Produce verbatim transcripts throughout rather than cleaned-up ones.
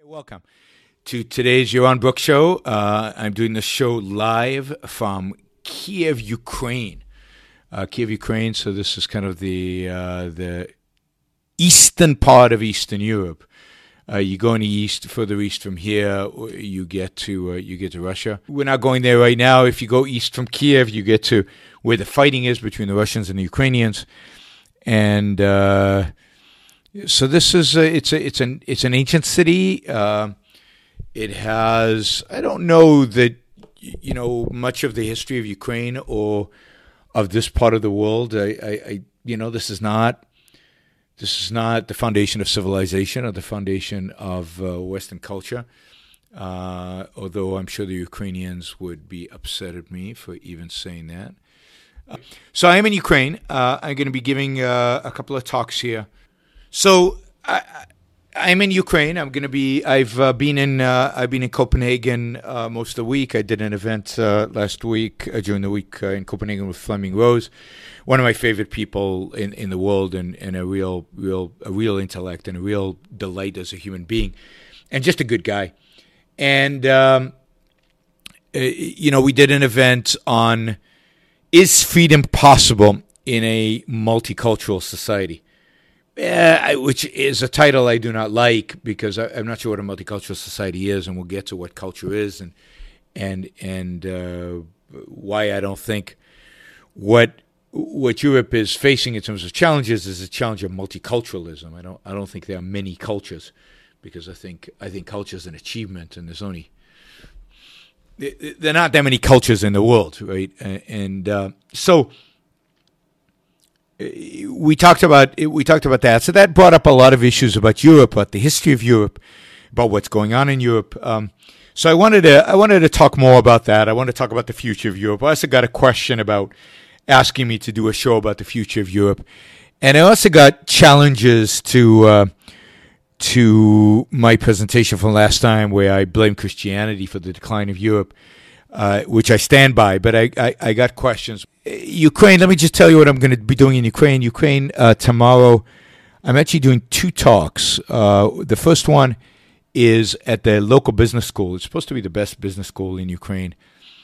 Welcome to today's Yaron Brook Show. Uh, I'm doing the show live from Kiev, Ukraine. Uh, Kiev, Ukraine. So this is kind of the uh, the eastern part of Eastern Europe. Uh, you go any east, further east from here, you get to uh, you get to Russia. We're not going there right now. If you go east from Kiev, you get to where the fighting is between the Russians and the Ukrainians, and uh, so this is a, it's a, it's an it's an ancient city. Uh, it has I don't know that you know much of the history of Ukraine or of this part of the world. I, I, I you know this is not. This is not the foundation of civilization or the foundation of uh, Western culture, uh, although I'm sure the Ukrainians would be upset at me for even saying that. Uh, so I am in Ukraine. Uh, I'm going to be giving uh, a couple of talks here. So I, I'm in Ukraine. I'm going to be. I've uh, been in. Uh, I've been in Copenhagen uh, most of the week. I did an event uh, last week uh, during the week uh, in Copenhagen with Fleming Rose, one of my favorite people in, in the world, and, and a real real a real intellect and a real delight as a human being, and just a good guy. And um, uh, you know, we did an event on is freedom possible in a multicultural society. Uh, which is a title I do not like because I, I'm not sure what a multicultural society is, and we'll get to what culture is and and and uh, why I don't think what what Europe is facing in terms of challenges is a challenge of multiculturalism. I don't I don't think there are many cultures because I think I think culture is an achievement, and there's only there are not that many cultures in the world, right? And uh, so. We talked about we talked about that, so that brought up a lot of issues about Europe, about the history of Europe, about what's going on in Europe. Um, so I wanted to I wanted to talk more about that. I want to talk about the future of Europe. I also got a question about asking me to do a show about the future of Europe, and I also got challenges to uh, to my presentation from last time, where I blamed Christianity for the decline of Europe. Uh, which I stand by, but I, I, I got questions. Ukraine, let me just tell you what I'm going to be doing in Ukraine. Ukraine, uh, tomorrow, I'm actually doing two talks. Uh, the first one is at the local business school. It's supposed to be the best business school in Ukraine.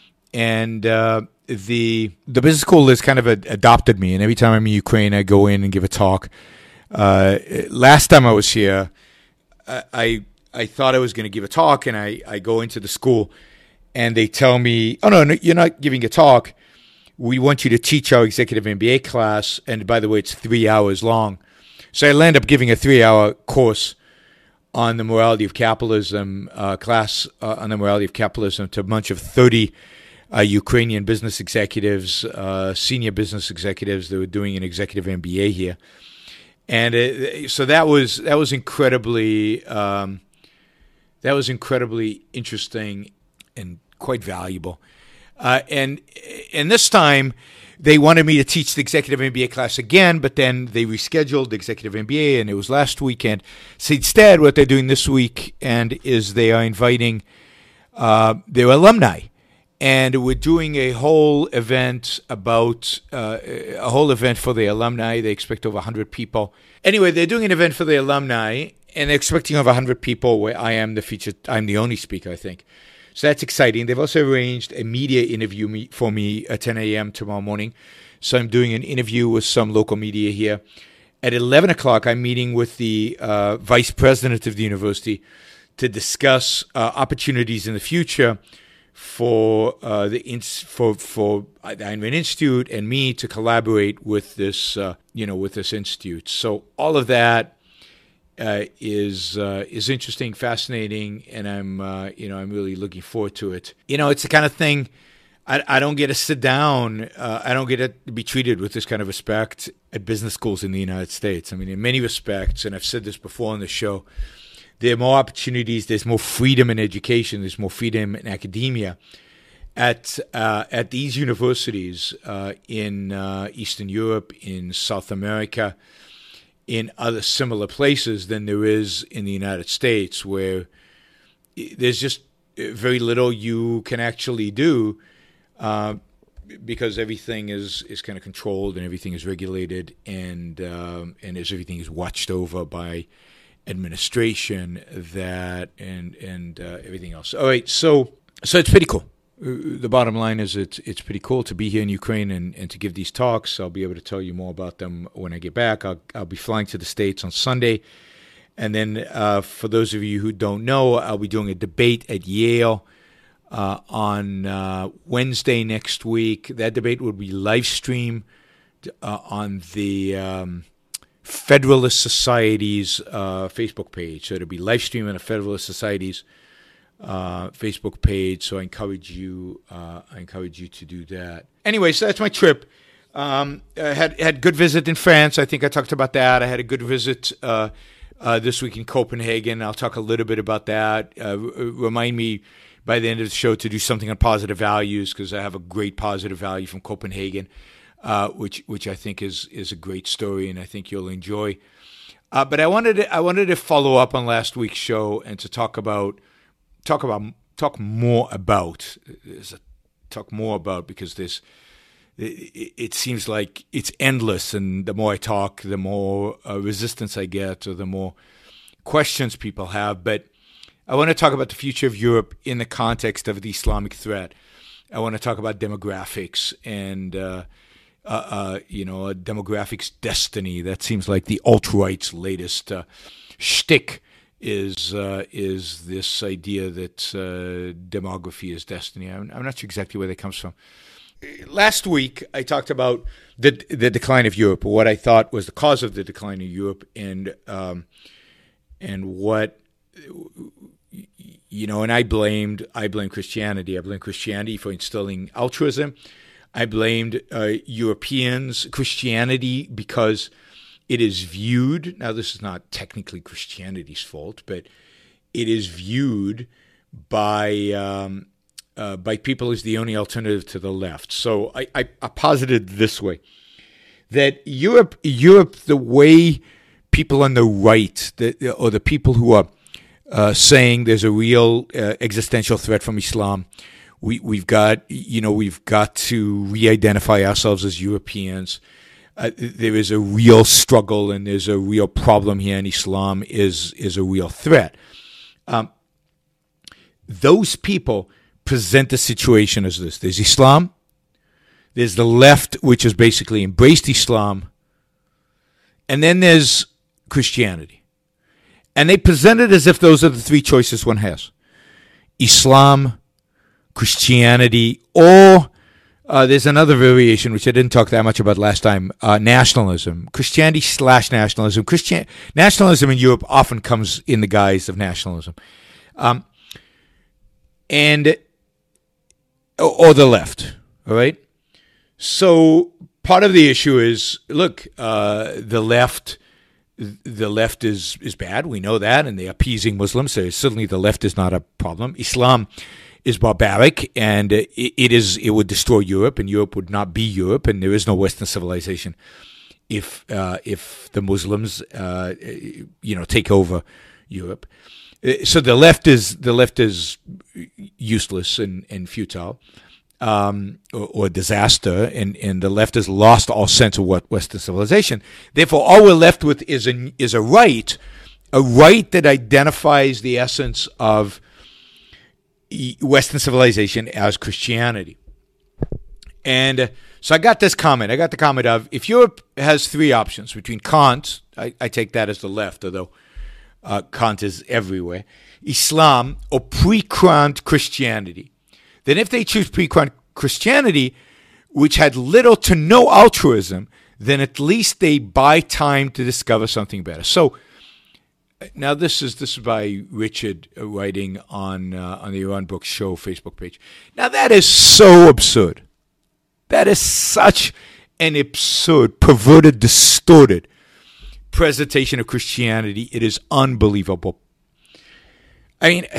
And uh, the the business school has kind of a, adopted me, and every time I'm in Ukraine, I go in and give a talk. Uh, last time I was here, I, I, I thought I was going to give a talk, and I, I go into the school, and they tell me, oh, no, no, you're not giving a talk. We want you to teach our executive M B A class. And by the way, it's three hours long. So I end up giving a three-hour course on the morality of capitalism, uh, class uh, on the morality of capitalism to a bunch of thirty uh, Ukrainian business executives, uh, senior business executives that were doing an executive M B A here. And it, so that was that was incredibly um, that was incredibly interesting and quite valuable. Uh, and and this time, they wanted me to teach the executive M B A class again, but then they rescheduled the executive M B A, and it was last weekend. So instead, what they're doing this weekend is they are inviting uh, their alumni, and we're doing a whole event about uh, a whole event for the alumni. They expect over one hundred people. Anyway, they're doing an event for the alumni, and they're expecting over one hundred people. Where I am the featured, I'm the only speaker, I think. So that's exciting. They've also arranged a media interview me, for me at ten a.m. tomorrow morning. So I'm doing an interview with some local media here. At eleven o'clock, I'm meeting with the uh, vice president of the university to discuss uh, opportunities in the future for uh, the ins- for for the Einman Institute and me to collaborate with this uh, you know with this institute. So all of that. Uh, is uh, is interesting, fascinating, and I'm uh, you know I'm really looking forward to it. You know, it's the kind of thing I, I don't get to sit down. Uh, I don't get to be treated with this kind of respect at business schools in the United States. I mean, in many respects, and I've said this before on the show, there are more opportunities. There's more freedom in education. There's more freedom in academia at uh, at these universities uh, in uh, Eastern Europe, in South America, in other similar places than there is in the United States, where there's just very little you can actually do uh, because everything is, is kind of controlled and everything is regulated and um, and as everything is watched over by administration, that and and uh, everything else. All right, so so it's pretty cool. The bottom line is it's it's pretty cool to be here in Ukraine and, and to give these talks. I'll be able to tell you more about them when I get back. I'll I'll be flying to the States on Sunday, and then uh, for those of you who don't know, I'll be doing a debate at Yale uh, on uh, Wednesday next week. That debate will be live streamed uh, on the um, Federalist Society's uh, Facebook page. So it'll be live streamed on the Federalist Society's uh, Facebook page. So I encourage you, uh, I encourage you to do that. Anyway, so that's my trip. Um, I had had good visit in France. I think I talked about that. I had a good visit uh, uh, this week in Copenhagen. I'll talk a little bit about that. Uh, r- remind me by the end of the show to do something on positive values, because I have a great positive value from Copenhagen, uh, which which I think is is a great story, and I think you'll enjoy. Uh, but I wanted to, I wanted to follow up on last week's show and to talk about talk about talk more about talk more about because this it, it seems like it's endless, and the more I talk, the more uh, resistance I get, or the more questions people have. But I want to talk about the future of Europe in the context of the Islamic threat. I want to talk about demographics and, uh, uh, uh, you know, a demographics destiny. That seems like the alt-right's latest uh, shtick is uh, is this idea that uh, demography is destiny. I'm, I'm not sure exactly where that comes from. Last week, I talked about the the decline of Europe, or what I thought was the cause of the decline of Europe, and um, and what... You know, and I blamed I blamed Christianity. I blamed Christianity for instilling altruism. I blamed uh, Europeans, Christianity, because it is viewed. Now, this is not technically Christianity's fault, but it is viewed by um, uh, by people as the only alternative to the left. So I, I, I posited this way, that Europe, Europe, the way people on the right, the, or the people who are Uh, saying there's a real uh, existential threat from Islam. We, we've got, you know, we've got to re-identify ourselves as Europeans. Uh, there is a real struggle, and there's a real problem here, and Islam is is a real threat. Um, those people present the situation as this: there's Islam, there's the left, which has basically embraced Islam, and then there's Christianity. And they present it as if those are the three choices one has: Islam, Christianity, or uh, there's another variation, which I didn't talk that much about last time, uh, nationalism. Christianity slash nationalism. Christian Nationalism in Europe often comes in the guise of nationalism. Um, and or the left, all right? So part of the issue is, look, uh, the left... The left is, is bad. We know that, and they're appeasing Muslims. So certainly the left is not a problem. Islam is barbaric, and it, it is it would destroy Europe, and Europe would not be Europe, and there is no Western civilization if uh, if the Muslims uh, you know take over Europe. So the left is the left is useless and, and futile. Um, or, or disaster, and, and the left has lost all sense of what Western civilization. Therefore, all we're left with is a, is a right, a right that identifies the essence of Western civilization as Christianity. And uh, so I got this comment. I got the comment of, if Europe has three options between Kant, I, I take that as the left, although uh, Kant is everywhere, Islam, or pre-Kant Christianity, then if they choose pre-Kant Christianity, which had little to no altruism, then at least they buy time to discover something better. So now this is this is by Richard uh, writing on uh, on the Iran Books Show Facebook page. Now that is so absurd. That is such an absurd, perverted, distorted presentation of Christianity. It is unbelievable. I mean,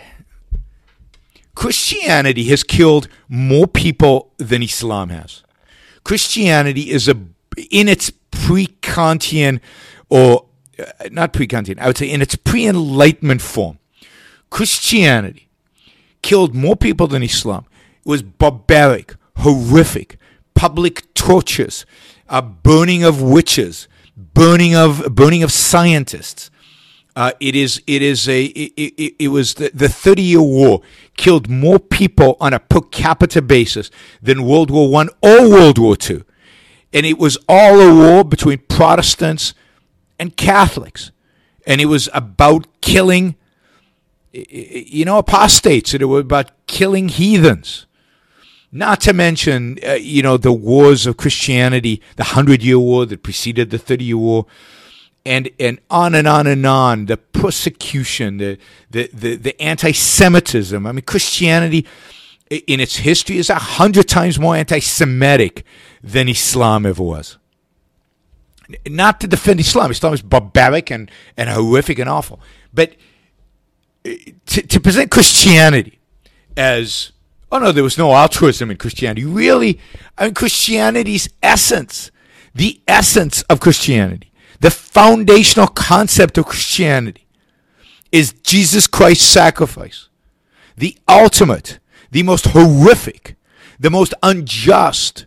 Christianity has killed more people than Islam has. Christianity is a, in its pre-Kantian, or uh, not pre-Kantian, I would say in its pre-Enlightenment form, Christianity killed more people than Islam. It was barbaric, horrific, public tortures, uh, burning of witches, burning of burning of scientists, Uh, it is. It is a. It, it, it was the, the thirty-year war killed more people on a per capita basis than World War One or World War Two, and it was all a war between Protestants and Catholics, and it was about killing, you know, apostates, and it was about killing heathens. Not to mention, uh, you know, the wars of Christianity, the Hundred-Year War that preceded the Thirty-Year War. And and on and on and on, the persecution, the, the, the, the anti-Semitism. I mean, Christianity in its history is a hundred times more anti-Semitic than Islam ever was. Not to defend Islam. Islam is barbaric and, and horrific and awful. But to, to present Christianity as, oh no, there was no altruism in Christianity. Really, I mean, Christianity's essence, the essence of Christianity, the foundational concept of Christianity is Jesus Christ's sacrifice. The ultimate, the most horrific, the most unjust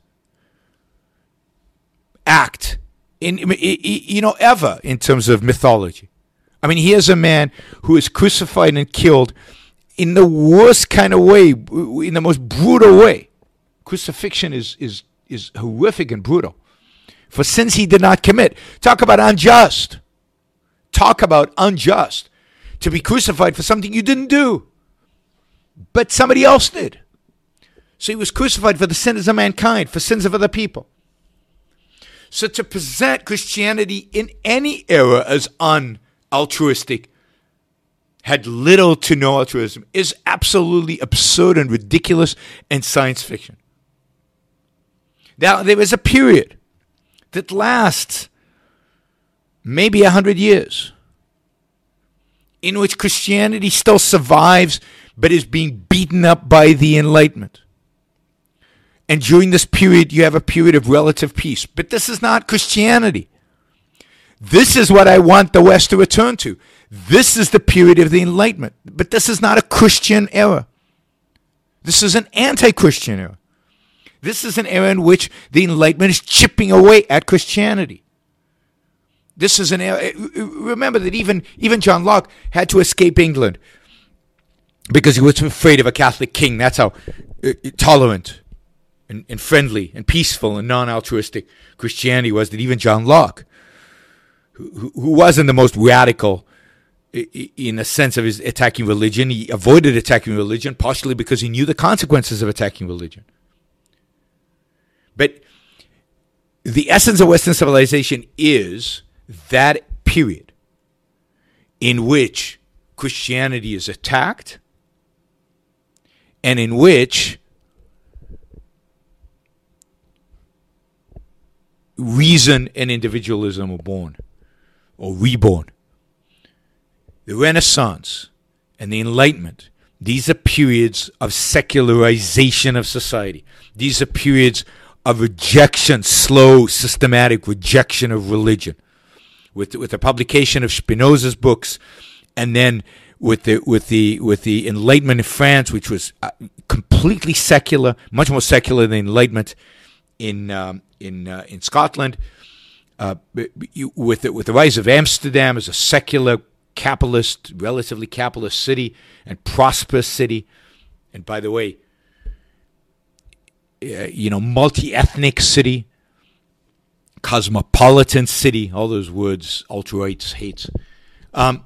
act in, you know, ever in terms of mythology. I mean, here's a man who is crucified and killed in the worst kind of way, in the most brutal way. Crucifixion is is is horrific and brutal. For sins he did not commit. Talk about unjust. Talk about unjust. To be crucified for something you didn't do, but somebody else did. So he was crucified for the sins of mankind, for sins of other people. So to present Christianity in any era as unaltruistic, had little to no altruism, is absolutely absurd and ridiculous and science fiction. Now, there is a period that lasts maybe a hundred years, in which Christianity still survives, but is being beaten up by the Enlightenment. And during this period, you have a period of relative peace. But this is not Christianity. This is what I want the West to return to. This is the period of the Enlightenment. But this is not a Christian era. This is an anti-Christian era. This is an era in which the Enlightenment is chipping away at Christianity. This is an era. Remember that even, even John Locke had to escape England because he was afraid of a Catholic king. That's how uh, tolerant and, and friendly and peaceful and non-altruistic Christianity was, that even John Locke, who, who wasn't the most radical in the sense of his attacking religion, he avoided attacking religion partially because he knew the consequences of attacking religion. But the essence of Western civilization is that period in which Christianity is attacked and in which reason and individualism are born or reborn. The Renaissance and the Enlightenment, these are periods of secularization of society. These are periods of rejection, slow, systematic rejection of religion, with with the publication of Spinoza's books, and then with the with the with the Enlightenment in France, which was uh, completely secular, much more secular than Enlightenment in um, in uh, in Scotland. Uh, with the, with the rise of Amsterdam as a secular, capitalist, relatively capitalist city and prosperous city, and by the way, Uh, you know, multi-ethnic city, cosmopolitan city, all those words alt-rights hates. Um,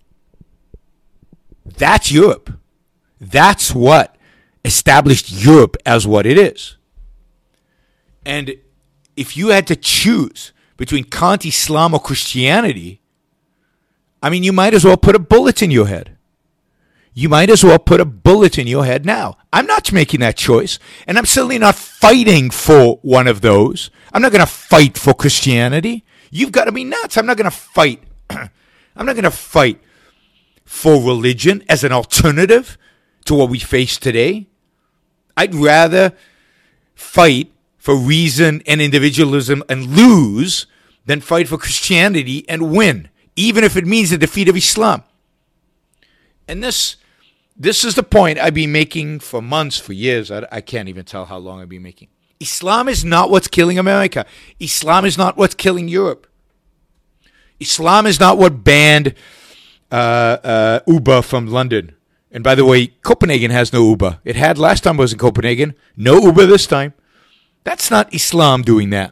that's Europe. That's what established Europe as what it is. And if you had to choose between Kant, Islam, or Christianity, I mean, you might as well put a bullet in your head. You might as well put a bullet in your head now. I'm not making that choice, and I'm certainly not fighting for one of those. I'm not going to fight for Christianity. You've got to be nuts. I'm not going to fight. I'm not going to fight for religion as an alternative to what we face today. I'd rather fight for reason and individualism and lose than fight for Christianity and win, even if it means the defeat of Islam. And this this is the point I've been making for months, for years. I, I can't even tell how long I've been making. Islam is not what's killing America. Islam is not what's killing Europe. Islam is not what banned uh, uh, Uber from London. And by the way, Copenhagen has no Uber. It had last time I was in Copenhagen. No Uber this time. That's not Islam doing that.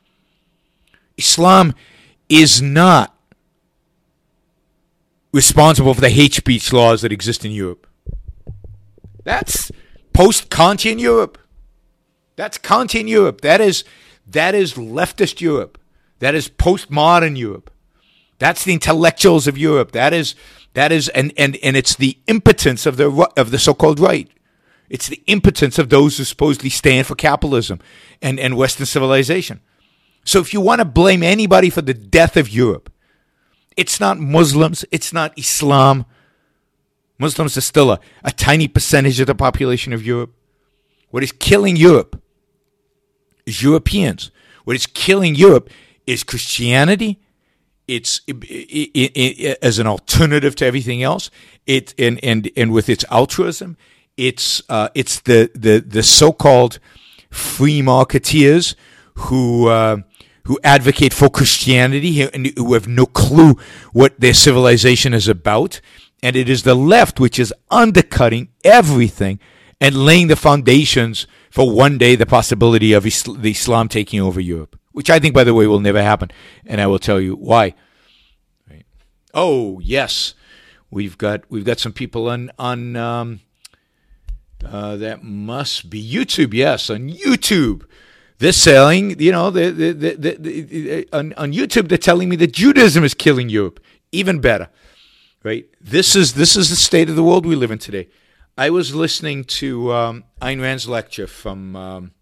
Islam is not responsible for the hate speech laws that exist in Europe. That's post-Kantian Europe. That's Kantian Europe. That is that is leftist Europe. That is postmodern Europe. That's the intellectuals of Europe. That is that is and, and, and it's the impotence of the of the so-called right. It's the impotence of those who supposedly stand for capitalism and, and Western civilization. So if you want to blame anybody for the death of Europe, it's not Muslims, it's not Islam. Muslims are still a, a tiny percentage of the population of Europe. What is killing Europe is Europeans. What is killing Europe is Christianity. It's it, it, it, as an alternative to everything else. It and and and with its altruism, it's uh, it's the the the so-called free marketeers who uh, who advocate for Christianity and who have no clue what their civilization is about. And it is the left which is undercutting everything and laying the foundations for one day the possibility of Islam, the Islam taking over Europe, which I think, by the way, will never happen. And I will tell you why. Right. Oh, yes. We've got we've got some people on, on um, uh, that must be YouTube. Yes, on YouTube. They're selling, you know, the, the, the, the, the, on, on YouTube, they're telling me that Judaism is killing Europe. Even better. Right? This is this is the state of the world we live in today. I was listening to um, Ayn Rand's lecture from, um,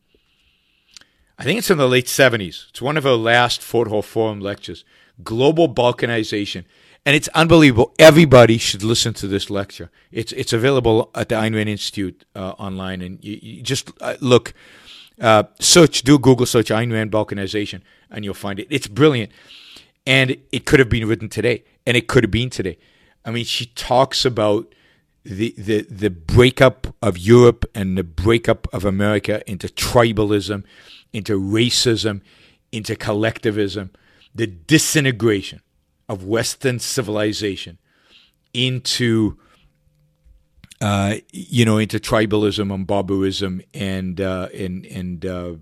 I think it's in the late seventies. It's one of her last Fort Hall Forum lectures, Global Balkanization. And it's unbelievable. Everybody should listen to this lecture. It's it's available at the Ayn Rand Institute uh, online. And you, you just uh, look, uh, search, do a Google search, Ayn Rand Balkanization, and you'll find it. It's brilliant. And it could have been written today. And it could have been today. I mean, she talks about the, the the breakup of Europe and the breakup of America into tribalism, into racism, into collectivism, the disintegration of Western civilization into, uh, you know, into tribalism and barbarism and uh, and and uh,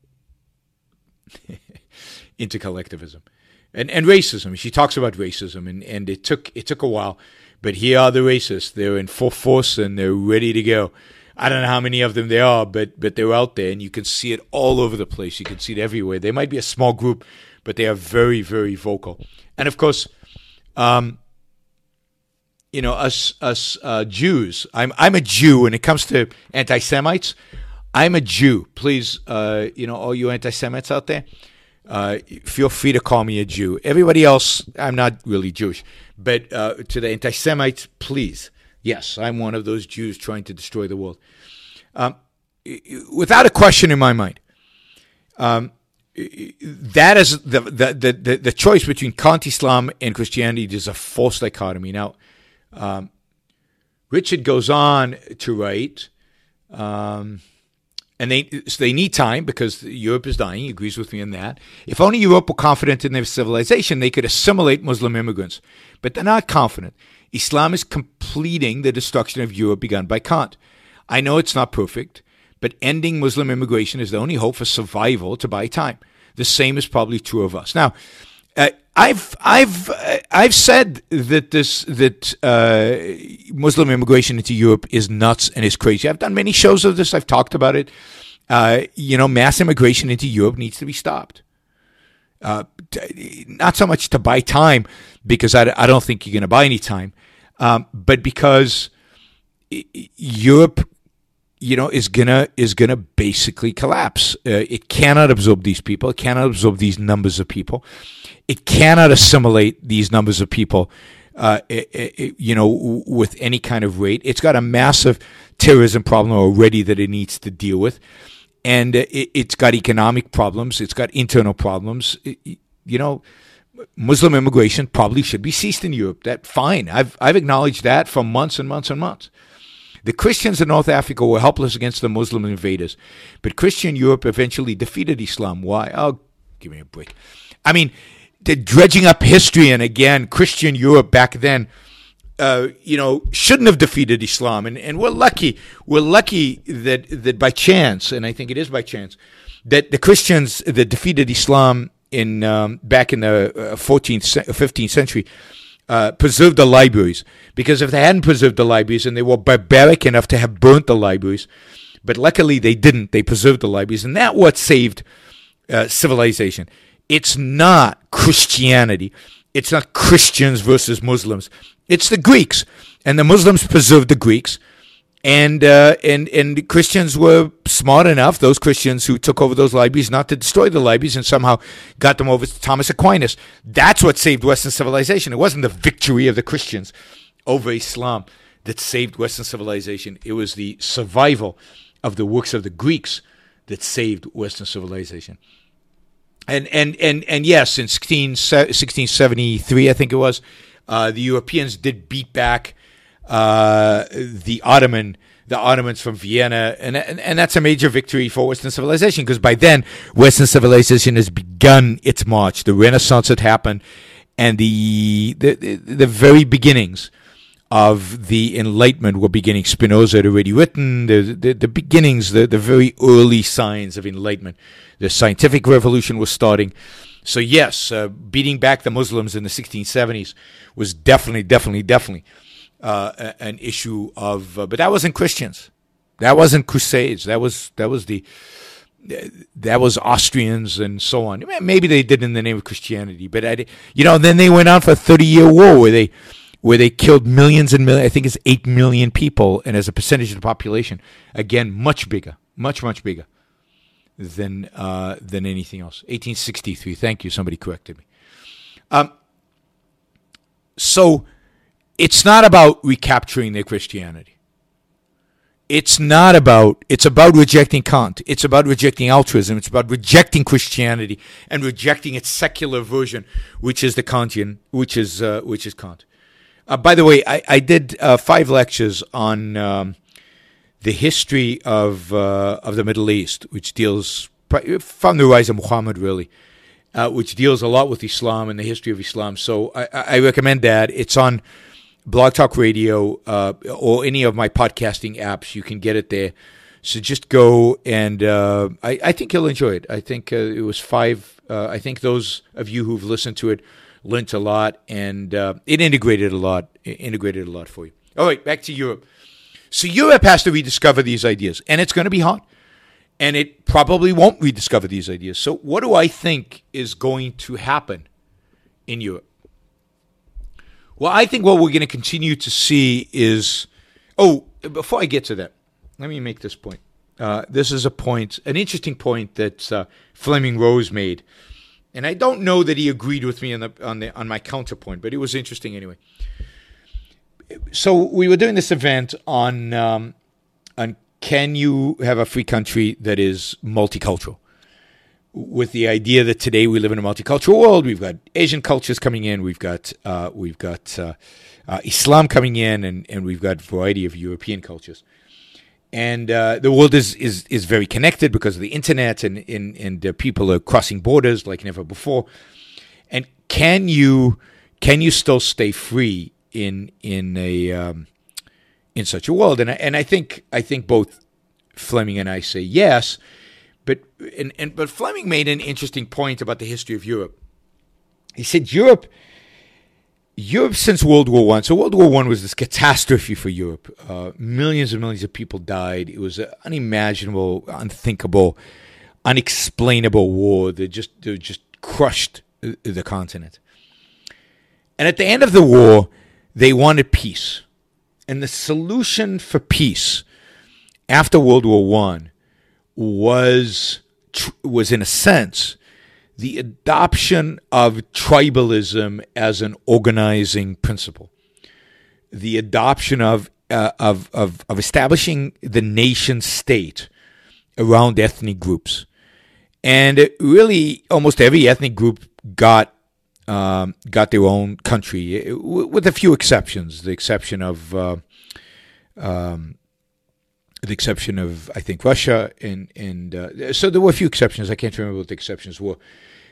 into collectivism. And and racism. She talks about racism, and, and it took it took a while, but here are the racists. They're in full force and they're ready to go. I don't know how many of them there are, but but they're out there, and you can see it all over the place. You can see it everywhere. They might be a small group, but they are very, very vocal. And of course, um, you know, us us uh, Jews. I'm I'm a Jew when it comes to anti-Semites. I'm a Jew. Please, uh, you know, all you anti-Semites out there. Uh, feel free to call me a Jew. Everybody else, I'm not really Jewish. But uh, to the anti-Semites, please. Yes, I'm one of those Jews trying to destroy the world. Um, without a question in my mind, um, that is the, the, the, the choice between Kant-Islam and Christianity is a false dichotomy. Now, um, Richard goes on to write... Um, And they so they need time because Europe is dying. He agrees with me on that. If only Europe were confident in their civilization, they could assimilate Muslim immigrants. But they're not confident. Islam is completing the destruction of Europe begun by Kant. I know it's not perfect, but ending Muslim immigration is the only hope for survival to buy time. The same is probably true of us. Now, uh, I've I've uh, I've said that this that uh, Muslim immigration into Europe is nuts and is crazy. I've done many shows of this. I've talked about it. Uh, you know, mass immigration into Europe needs to be stopped. Uh, t- not so much to buy time, because I, I don't think you're going to buy any time, um, but because Europe, you know, is gonna is gonna basically collapse. Uh, it cannot absorb these people. It cannot absorb these numbers of people. It cannot assimilate these numbers of people, uh, it, it, you know, with any kind of rate. It's got a massive terrorism problem already that it needs to deal with, and it, it's got economic problems. It's got internal problems. It, you know, Muslim immigration probably should be ceased in Europe. That fine. I've I've acknowledged that for months and months and months. The Christians in North Africa were helpless against the Muslim invaders, but Christian Europe eventually defeated Islam. Why? Oh, give me a break. I mean, they're dredging up history, and again, Christian Europe back then uh, you know, shouldn't have defeated Islam. And, and we're lucky. We're lucky that, that by chance, and I think it is by chance, that the Christians that defeated Islam in um, back in the fourteenth, fifteenth century uh, preserved the libraries. Because if they hadn't preserved the libraries and they were barbaric enough to have burnt the libraries, but luckily they didn't, they preserved the libraries, and that's what saved uh, civilization. It's not Christianity. It's not Christians versus Muslims. It's the Greeks, and the Muslims preserved the Greeks. And uh, and and Christians were smart enough, those Christians who took over those libraries, not to destroy the libraries and somehow got them over to Thomas Aquinas. That's what saved Western civilization. It wasn't the victory of the Christians over Islam that saved Western civilization. It was the survival of the works of the Greeks that saved Western civilization. And and and, and yes, in sixteen seventy-three, I think it was, uh, the Europeans did beat back Uh, the Ottoman, the Ottomans from Vienna, and, and and that's a major victory for Western civilization, because by then Western civilization has begun its march. The Renaissance had happened, and the the the very beginnings of the Enlightenment were beginning. Spinoza had already written the the, the beginnings, the, the very early signs of Enlightenment. The scientific revolution was starting. So yes, uh, beating back the Muslims in the sixteen seventies was definitely, definitely, definitely Uh, an issue of, uh, but that wasn't Christians, that wasn't Crusades, that was that was the that was Austrians and so on. Maybe they did in the name of Christianity, but I, you know, then they went on for a thirty-year war where they where they killed millions and millions. I think it's eight million people, and as a percentage of the population, again, much bigger, much much bigger than uh, than anything else. eighteen sixty-three. Thank you. Somebody corrected me. Um. So. It's not about recapturing their Christianity. It's not about, it's about rejecting Kant. It's about rejecting altruism. It's about rejecting Christianity and rejecting its secular version, which is the Kantian, which is uh, which is Kant. Uh, by the way, I, I did uh, five lectures on um, the history of uh, of the Middle East, which deals, from the rise of Muhammad, really, uh, which deals a lot with Islam and the history of Islam. So I, I recommend that. It's on Blog Talk Radio, uh, or any of my podcasting apps. You can get it there. So just go, and uh, I, I think you'll enjoy it. I think uh, it was five. Uh, I think those of you who've listened to it learned a lot, and uh, it integrated a lot. It integrated a lot for you. All right, back to Europe. So Europe has to rediscover these ideas, and it's going to be hard. And it probably won't rediscover these ideas. So what do I think is going to happen in Europe? Well, I think what we're going to continue to see is, oh, before I get to that, let me make this point. Uh, this is a point, an interesting point that uh, Fleming Rose made, and I don't know that he agreed with me on the on the on my counterpoint, but it was interesting anyway. So we were doing this event on um, on can you have a free country that is multicultural? With the idea that today we live in a multicultural world, we've got Asian cultures coming in, we've got uh, we've got uh, uh, Islam coming in, and, and we've got a variety of European cultures, and uh, the world is, is is very connected because of the internet, and and and uh, people are crossing borders like never before. And can you can you still stay free in in a um, in such a world? And I, and I think I think both Fleming and I say yes. But and, and but Fleming made an interesting point about the history of Europe. He said Europe, Europe since World War One. So World War One was this catastrophe for Europe. Uh, millions and millions of people died. It was an unimaginable, unthinkable, unexplainable war that just that just crushed the continent. And at the end of the war, they wanted peace, and the solution for peace after World War One was was in a sense the adoption of tribalism as an organizing principle, the adoption of uh, of, of of establishing the nation state around ethnic groups, and really almost every ethnic group got um, got their own country, with a few exceptions. The exception of uh, um, the exception of I think Russia, and and uh, so there were a few exceptions. I can't remember what the exceptions were,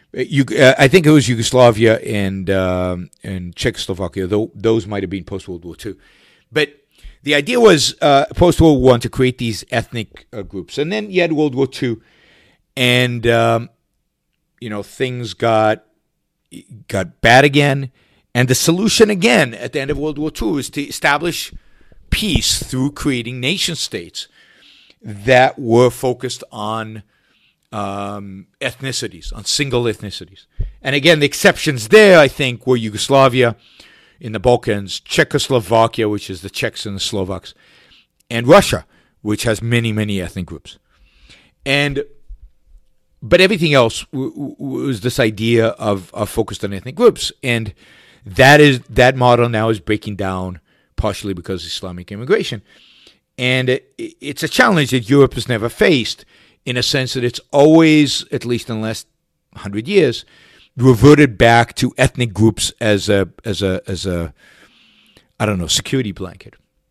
You, uh, I think it was Yugoslavia and um, and Czechoslovakia. Though those might have been post World War Two, but the idea was uh, post World War One to create these ethnic uh, groups, and then you had World War Two, and um, you know things got got bad again, and the solution again at the end of World War Two is to establish peace through creating nation states that were focused on Um, ethnicities, on single ethnicities. And again, the exceptions there, I think, were Yugoslavia in the Balkans, Czechoslovakia, which is the Czechs and the Slovaks, and Russia, which has many, many ethnic groups. And but everything else w- w- was this idea of, of focused on ethnic groups, and that is that model now is breaking down partially because of Islamic immigration, and it, it's a challenge that Europe has never faced, in a sense that it's always, at least in the last hundred years, reverted back to ethnic groups as a as a as a I don't know security blanket.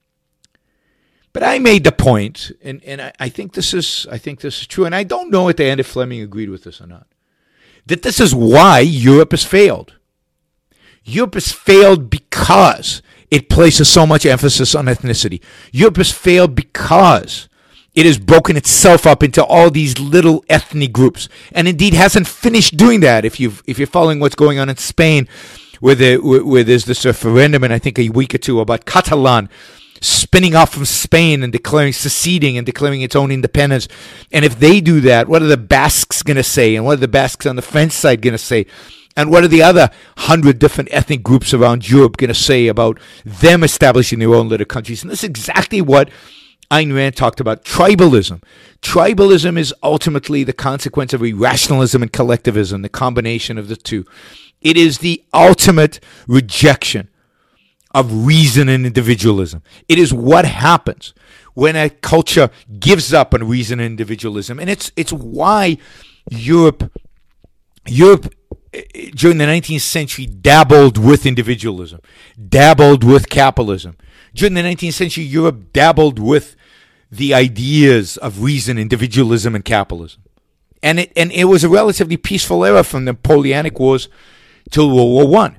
But I made the point, and, and I, I think this is I think this is true, and I don't know at the end if Fleming agreed with this or not, that this is why Europe has failed. Europe has failed because it places so much emphasis on ethnicity. Europe has failed because it has broken itself up into all these little ethnic groups, and indeed hasn't finished doing that. If you've if you're following what's going on in Spain, where the where there's this referendum, and I think a week or two about Catalan spinning off from Spain and declaring seceding and declaring its own independence. And if they do that, what are the Basques going to say? And what are the Basques on the French side going to say? And what are the other hundred different ethnic groups around Europe going to say about them establishing their own little countries? And this is exactly what Ayn Rand talked about, tribalism. Tribalism is ultimately the consequence of irrationalism and collectivism, the combination of the two. It is the ultimate rejection of reason and individualism. It is what happens when a culture gives up on reason and individualism. And it's it's why Europe, Europe during the nineteenth century dabbled with individualism, dabbled with capitalism. During the nineteenth century, Europe dabbled with the ideas of reason, individualism, and capitalism. And it and it was a relatively peaceful era from the Napoleonic Wars till World War One.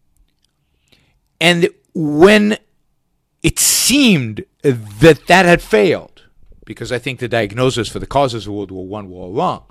And when it seemed that that had failed, because I think the diagnosis for the causes of World War One were all wrong,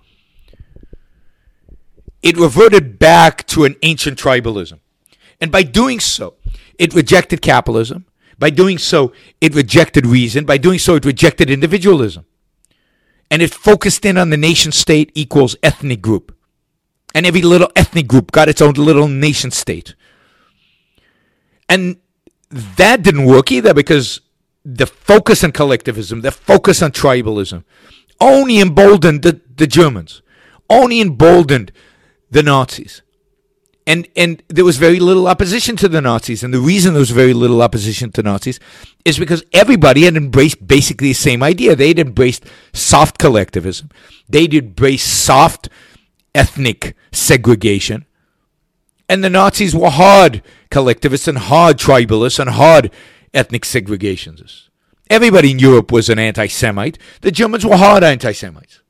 it reverted back to an ancient tribalism. And by doing so, it rejected capitalism. By doing so, it rejected reason. By doing so, it rejected individualism. And it focused in on the nation state equals ethnic group. And every little ethnic group got its own little nation state. And that didn't work either, because the focus on collectivism, the focus on tribalism, only emboldened the, the Germans, only emboldened the Nazis. And and there was very little opposition to the Nazis. And the reason there was very little opposition to Nazis is because everybody had embraced basically the same idea. They'd embraced soft collectivism. They'd embraced soft ethnic segregation. And the Nazis were hard collectivists and hard tribalists and hard ethnic segregationists. Everybody in Europe was an anti-Semite. The Germans were hard anti-Semites.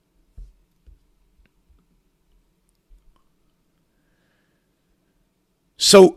So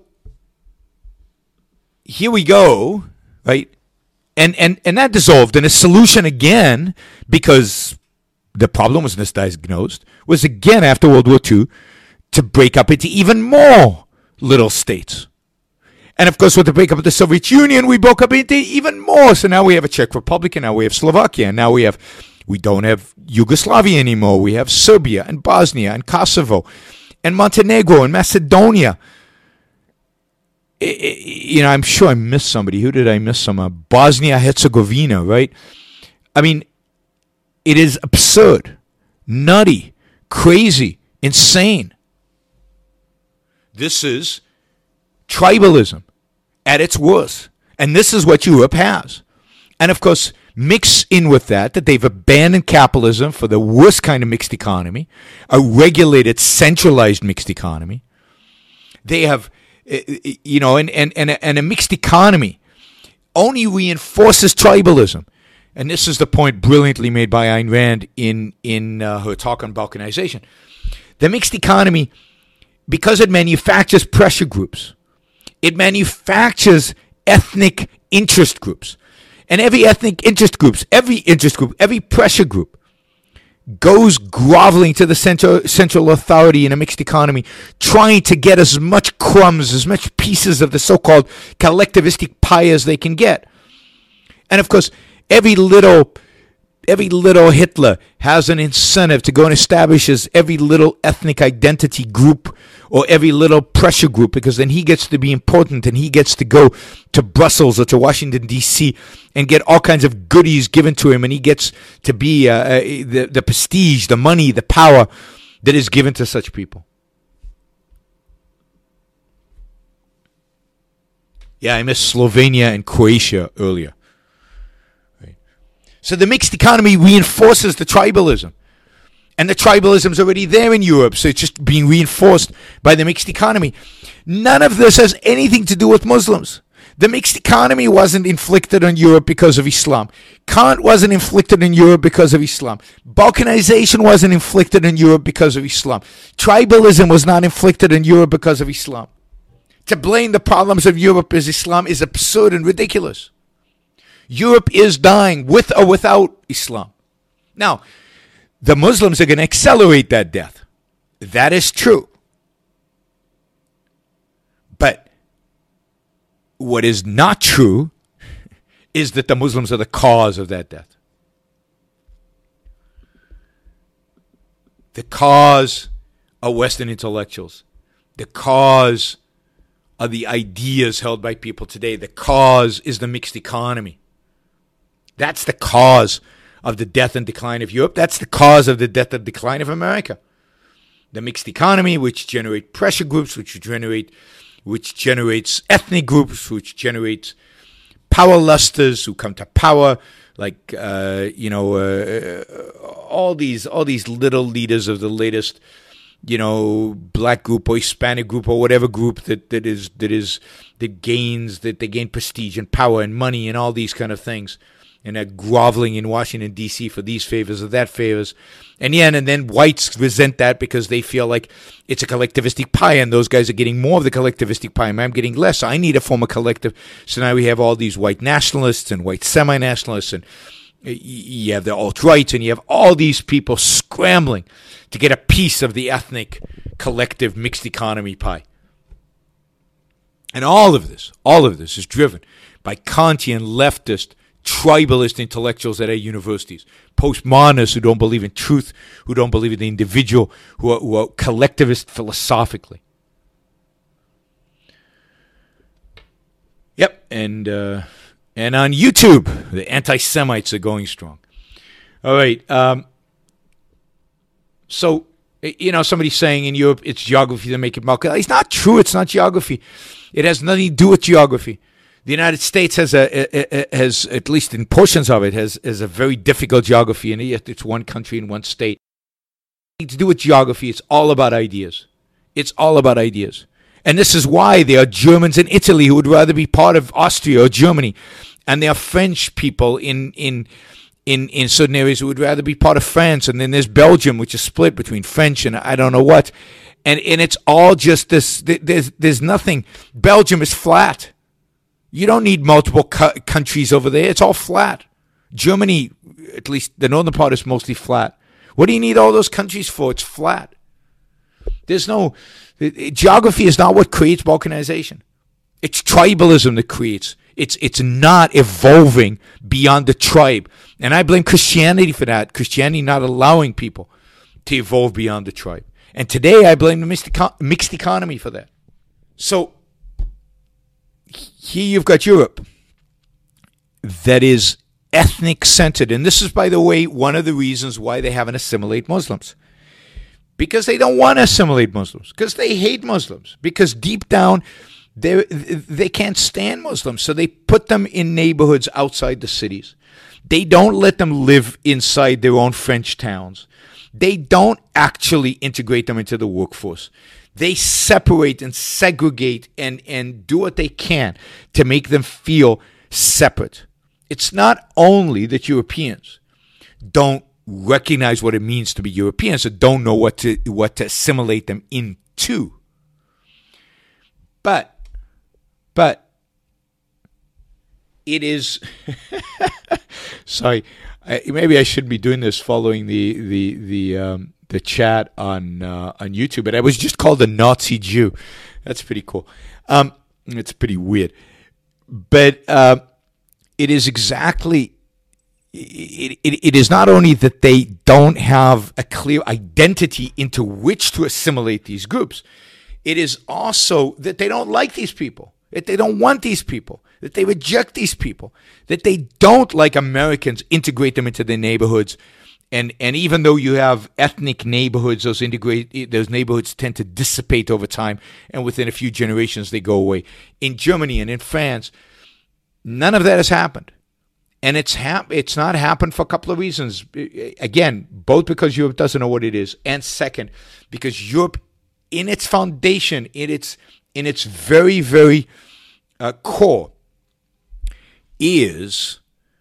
here we go, right? And and and that dissolved. And a solution again, because the problem was misdiagnosed, was again after World War Two to break up into even more little states. And of course, with the breakup of the Soviet Union, we broke up into even more. So now we have a Czech Republic, and now we have Slovakia, and now we have we don't have Yugoslavia anymore. We have Serbia and Bosnia and Kosovo and Montenegro and Macedonia. You know, I'm sure I missed somebody. Who did I miss? Some uh, Bosnia-Herzegovina, right? I mean, it is absurd, nutty, crazy, insane. This is tribalism at its worst. And this is what Europe has. And of course, mix in with that, that they've abandoned capitalism for the worst kind of mixed economy, a regulated, centralized mixed economy. They have... You know, and, and, and, a, and a mixed economy only reinforces tribalism. And this is the point brilliantly made by Ayn Rand in, in uh, her talk on balkanization. The mixed economy, because it manufactures pressure groups, it manufactures ethnic interest groups. And every ethnic interest groups, every interest group, every pressure group goes groveling to the central, central authority in a mixed economy, trying to get as much crumbs, as much pieces of the so-called collectivistic pie as they can get. And of course, every little every little Hitler has an incentive to go and establish his every little ethnic identity group or every little pressure group, because then he gets to be important and he gets to go to Brussels or to Washington, D C and get all kinds of goodies given to him, and he gets to be uh, uh, the, the prestige, the money, the power that is given to such people. Yeah, I missed Slovenia and Croatia earlier. So the mixed economy reinforces the tribalism. And the tribalism is already there in Europe, so it's just being reinforced by the mixed economy. None of this has anything to do with Muslims. The mixed economy wasn't inflicted on Europe because of Islam. Kant wasn't inflicted on Europe because of Islam. Balkanization wasn't inflicted on Europe because of Islam. Tribalism was not inflicted on Europe because of Islam. To blame the problems of Europe as Islam is absurd and ridiculous. Europe is dying with or without Islam. Now, the Muslims are going to accelerate that death. That is true. But what is not true is that the Muslims are the cause of that death. The cause are Western intellectuals. The cause are the ideas held by people today. The cause is the mixed economy. That's the cause of the death and decline of Europe. That's the cause of the death and decline of America. The mixed economy, which generate pressure groups, which generate, which generates ethnic groups, which generates power lusters who come to power, like uh, you know, uh, all these all these little leaders of the latest, you know, black group or Hispanic group or whatever group that, that is that is that gains that they gain prestige and power and money and all these kind of things. And they're groveling in Washington, D C for these favors or that favors. And yeah, and then whites resent that because they feel like it's a collectivistic pie and those guys are getting more of the collectivistic pie and I'm getting less. So I need to form a collective. So now we have all these white nationalists and white semi-nationalists, and you have the alt-right, and you have all these people scrambling to get a piece of the ethnic collective mixed economy pie. And all of this, all of this is driven by Kantian leftist tribalist intellectuals at our universities, postmodernists who don't believe in truth, who don't believe in the individual, who are, who are collectivist philosophically. Yep, and uh, and on YouTube, the anti-Semites are going strong. All right, um, so, you know, somebody's saying in Europe it's geography to make it Malka. It's not true, it's not geography. It has nothing to do with geography. The United States has a, has, at least in portions of it, has, has a very difficult geography, and yet it's one country and one state. Nothing to do with geography. It's all about ideas. It's all about ideas. And this is why there are Germans in Italy who would rather be part of Austria or Germany, and there are French people in in in, in certain areas who would rather be part of France, and then there's Belgium, which is split between French and I don't know what. And and it's all just this. There's there's nothing. Belgium is flat. You don't need multiple cu- countries over there. It's all flat. Germany, at least the northern part, is mostly flat. What do you need all those countries for? It's flat. There's no... Geography is not what creates balkanization. It's tribalism that creates. It's, it's not evolving beyond the tribe. And I blame Christianity for that. Christianity not allowing people to evolve beyond the tribe. And today I blame the mixed, eco- mixed economy for that. So... here you've got Europe that is ethnic-centered. And this is, by the way, one of the reasons why they haven't assimilated Muslims. Because they don't want to assimilate Muslims. Because they hate Muslims. Because deep down, they they can't stand Muslims. So they put them in neighborhoods outside the cities. They don't let them live inside their own French towns. They don't actually integrate them into the workforce. They separate and segregate and, and do what they can to make them feel separate. It's not only that Europeans don't recognize what it means to be Europeans and don't know what to what to assimilate them into. But, but it is. Sorry, I, maybe I shouldn't be doing this following the the the um, the chat on uh, on YouTube. But I was just called a Nazi Jew. That's pretty cool. Um, it's pretty weird, but uh, it is exactly. It, it, it is not only that they don't have a clear identity into which to assimilate these groups, it is also that they don't like these people, that they don't want these people, that they reject these people, that they don't, like Americans, integrate them into their neighborhoods. And and even though you have ethnic neighborhoods, those integrate those neighborhoods tend to dissipate over time, and within a few generations they go away. In Germany and in France, none of that has happened. And it's hap- it's not happened for a couple of reasons. Again, both because Europe doesn't know what it is, and second, because Europe, in its foundation, in its in its very, very uh, core, is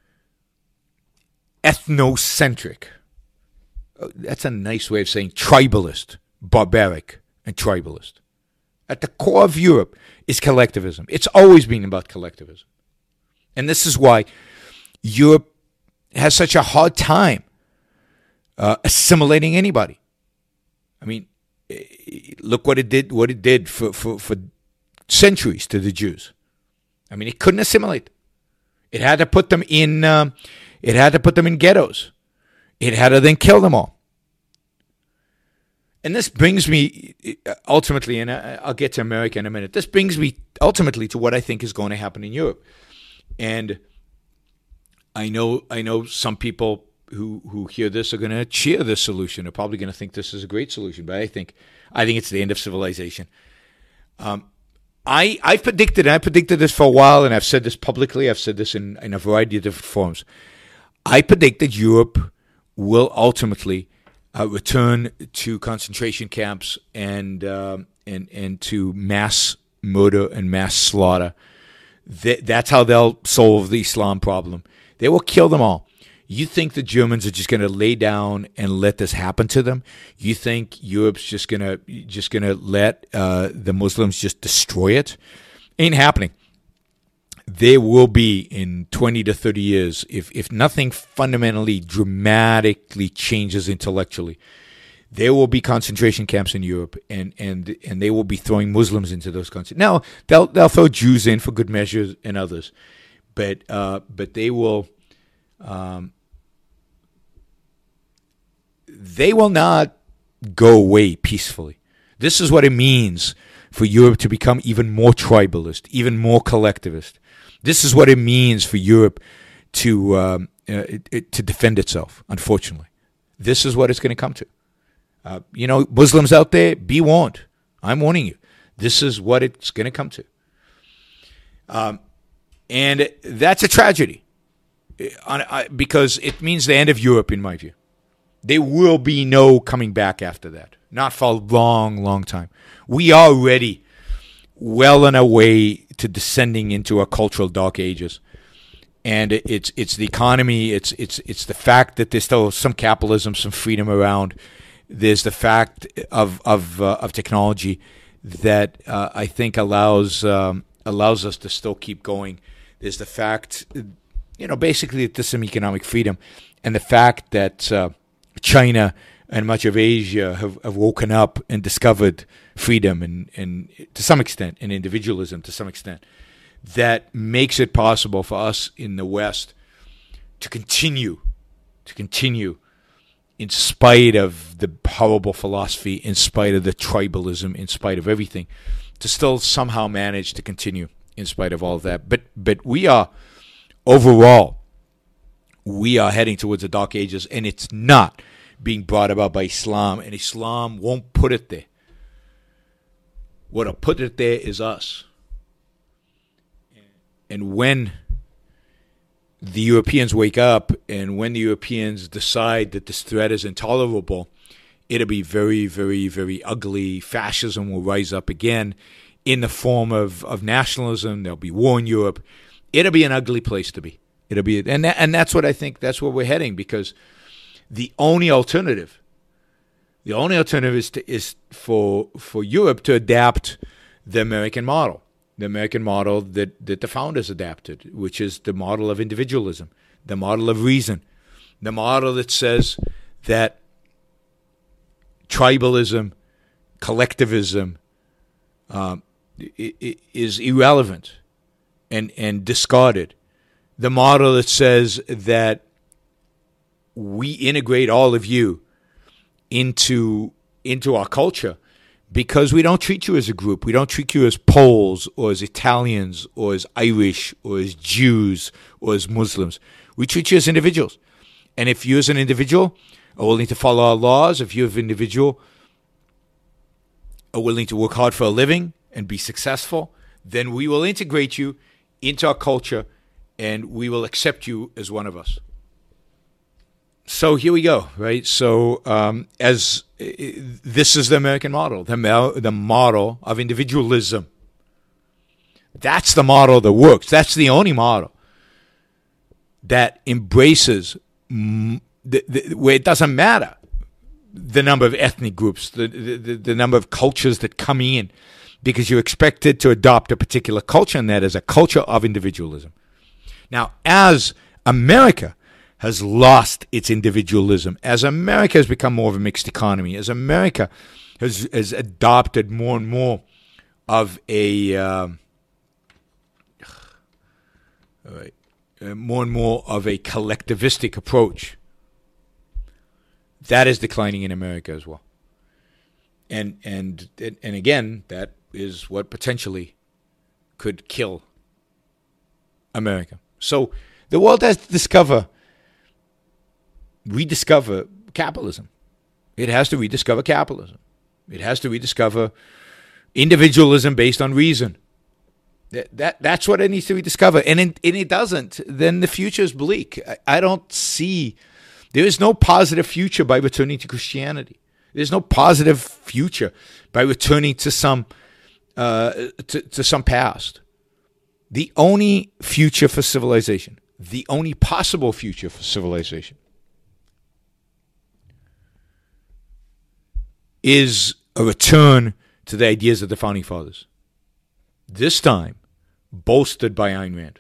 ethnocentric. That's a nice way of saying tribalist, barbaric, and tribalist. At the core of Europe is collectivism. It's always been about collectivism. And this is why Europe has such a hard time uh, assimilating anybody. I mean, look what it did. What it did for, for, for centuries to the Jews. I mean, it couldn't assimilate. It had to put them in. Um, it had to put them in ghettos. It had to then kill them all. And this brings me ultimately, and I'll get to America in a minute. This brings me ultimately to what I think is going to happen in Europe, and I know I know some people who, who hear this are going to cheer this solution. They're probably going to think this is a great solution, but I think I think it's the end of civilization. Um, I I've predicted, and I predicted this for a while, and I've said this publicly. I've said this in, in a variety of different forms. I predict that Europe will ultimately uh, return to concentration camps and um, and and to mass murder and mass slaughter. That, that's how they'll solve the Islam problem. They will kill them all. You think the Germans are just going to lay down and let this happen to them? You think Europe's just going to just going to let uh, the Muslims just destroy it? Ain't happening. There will be in twenty to thirty years, if if nothing fundamentally dramatically changes intellectually, there will be concentration camps in Europe, and and and they will be throwing Muslims into those concentration. Now they'll they'll throw Jews in for good measure and others. But uh, but they will um, they will not go away peacefully. This is what it means for Europe to become even more tribalist, even more collectivist. This is what it means for Europe to um, uh, it, it, to defend itself. Unfortunately, this is what it's going to come to. Uh, you know, Muslims out there, be warned. I'm warning you. This is what it's going to come to. Um. And that's a tragedy because it means the end of Europe, in my view. There will be no coming back after that, not for a long, long time. We are already well on our way to descending into a cultural dark ages. And it's it's the economy, it's it's it's the fact that there's still some capitalism, some freedom around. There's the fact of of uh, of technology that uh, I think allows um, allows us to still keep going. There's the fact, you know, basically that there's some economic freedom, and the fact that uh, China and much of Asia have, have woken up and discovered freedom and, and to some extent, and individualism to some extent, that makes it possible for us in the West to continue, to continue in spite of the horrible philosophy, in spite of the tribalism, in spite of everything, to still somehow manage to continue in spite of all of that. But but we are, overall, we are heading towards the dark ages, and it's not being brought about by Islam, and Islam won't put it there. What'll put it there is us. And when the Europeans wake up, and when the Europeans decide that this threat is intolerable, it'll be very, very, very ugly. Fascism will rise up again in the form of, of nationalism. There'll be war in Europe. It'll be an ugly place to be. It'll be, and that, and that's what I think. That's where we're heading, because the only alternative, the only alternative is to, is for for Europe to adapt the American model, the American model that, that the founders adapted, which is the model of individualism, the model of reason, the model that says that tribalism, collectivism um, is irrelevant and, and discarded. The model that says that we integrate all of you into into our culture because we don't treat you as a group. We don't treat you as Poles or as Italians or as Irish or as Jews or as Muslims. We treat you as individuals. And if you as an individual are willing to follow our laws, if you as an individual are willing to work hard for a living and be successful, then we will integrate you into our culture and we will accept you as one of us. So here we go, right? So um, as uh, this is the American model, the, the model of individualism. That's the model that works. That's the only model that embraces m- the, the, where it doesn't matter the number of ethnic groups, the, the, the number of cultures that come in, because you're expected to adopt a particular culture, and that is a culture of individualism. Now, as America has lost its individualism, as America has become more of a mixed economy, as America has, has adopted more and more of a um, all right, uh, more and more of a collectivistic approach, that is declining in America as well. And and and again, that is what potentially could kill America. So the world has to discover, rediscover capitalism. It has to rediscover capitalism. It has to rediscover individualism based on reason. That, that that's what it needs to rediscover. And, in, and it doesn't, then the future is bleak. I, I don't see, there is no positive future by returning to Christianity. There's no positive future by returning to some uh, to, to some past. The only future for civilization, the only possible future for civilization, is a return to the ideas of the Founding Fathers. This time, bolstered by Ayn Rand.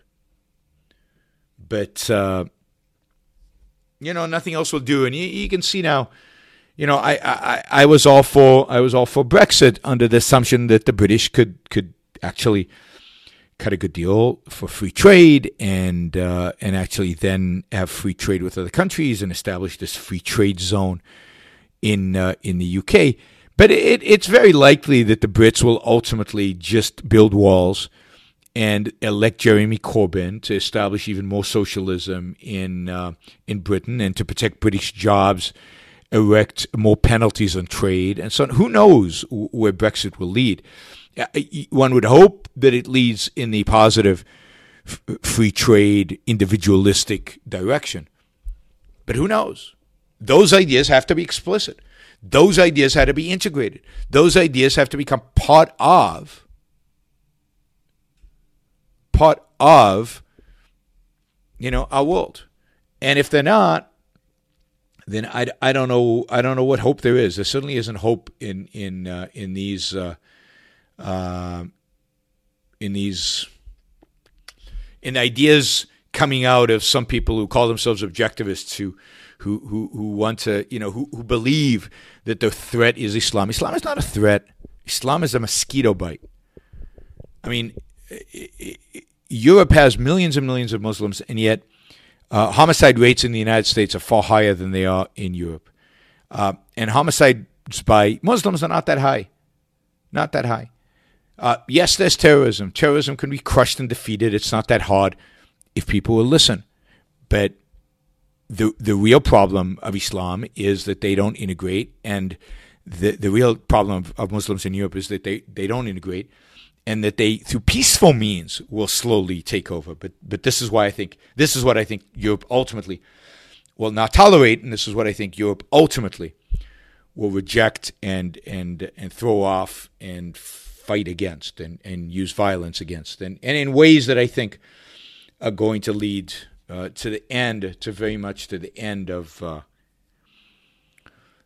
But, uh, you know, nothing else will do. And you, you can see now, you know, I, I, I was all for I was all for Brexit under the assumption that the British could could actually cut a good deal for free trade and uh, and actually then have free trade with other countries and establish this free trade zone in uh, in the U K. But it, it's very likely that the Brits will ultimately just build walls and elect Jeremy Corbyn to establish even more socialism in uh, in Britain and to protect British jobs, erect more penalties on trade, and so on. Who knows where Brexit will lead? One would hope that it leads in the positive f- free trade, individualistic direction. But who knows? Those ideas have to be explicit. Those ideas have to be integrated. Those ideas have to become part of, part of, you know, our world. And if they're not, then I, I don't know I don't know what hope there is. There certainly isn't hope in in uh, in these uh, uh, in these in ideas coming out of some people who call themselves objectivists who who who, who want to you know who, who believe that the threat is Islam. Islam is not a threat. Islam is a mosquito bite. I mean, Europe has millions and millions of Muslims, and yet Uh, homicide rates in the United States are far higher than they are in Europe. Uh, and homicides by Muslims are not that high. Not that high. Uh, yes, there's terrorism. Terrorism can be crushed and defeated. It's not that hard if people will listen. But the the real problem of Islam is that they don't integrate. And the, the real problem of, of Muslims in Europe is that they, they don't integrate. And that they, through peaceful means, will slowly take over. But but this is why I think this is what I think Europe ultimately will not tolerate, and this is what I think Europe ultimately will reject and and and throw off and fight against and, and use violence against, and, and in ways that I think are going to lead uh, to the end, to very much to the end of uh,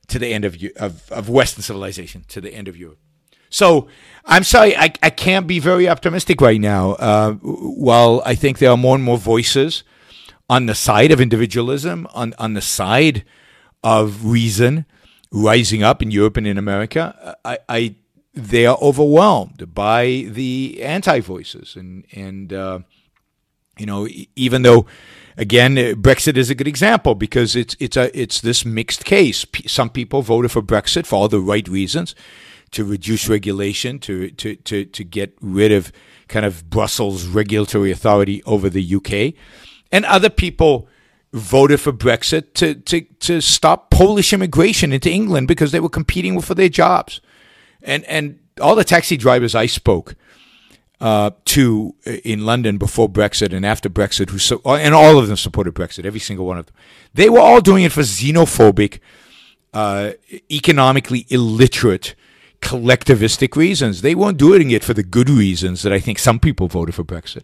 to the end of of, of Western civilization, to the end of Europe. So I'm sorry, I, I can't be very optimistic right now. Uh, while I think there are more and more voices on the side of individualism, on, on the side of reason rising up in Europe and in America, I, I they are overwhelmed by the anti-voices. And, and uh, you know, even though, again, Brexit is a good example because it's it's a it's this mixed case. Some people voted for Brexit for all the right reasons, to reduce regulation, to, to, to, to get rid of kind of Brussels regulatory authority over the U K. And other people voted for Brexit to, to, to stop Polish immigration into England because they were competing for their jobs. And and all the taxi drivers I spoke uh, to in London before Brexit and after Brexit, who so, and all of them supported Brexit, every single one of them, they were all doing it for xenophobic, uh, economically illiterate, collectivistic reasons. They weren't doing it for the good reasons that I think some people voted for Brexit.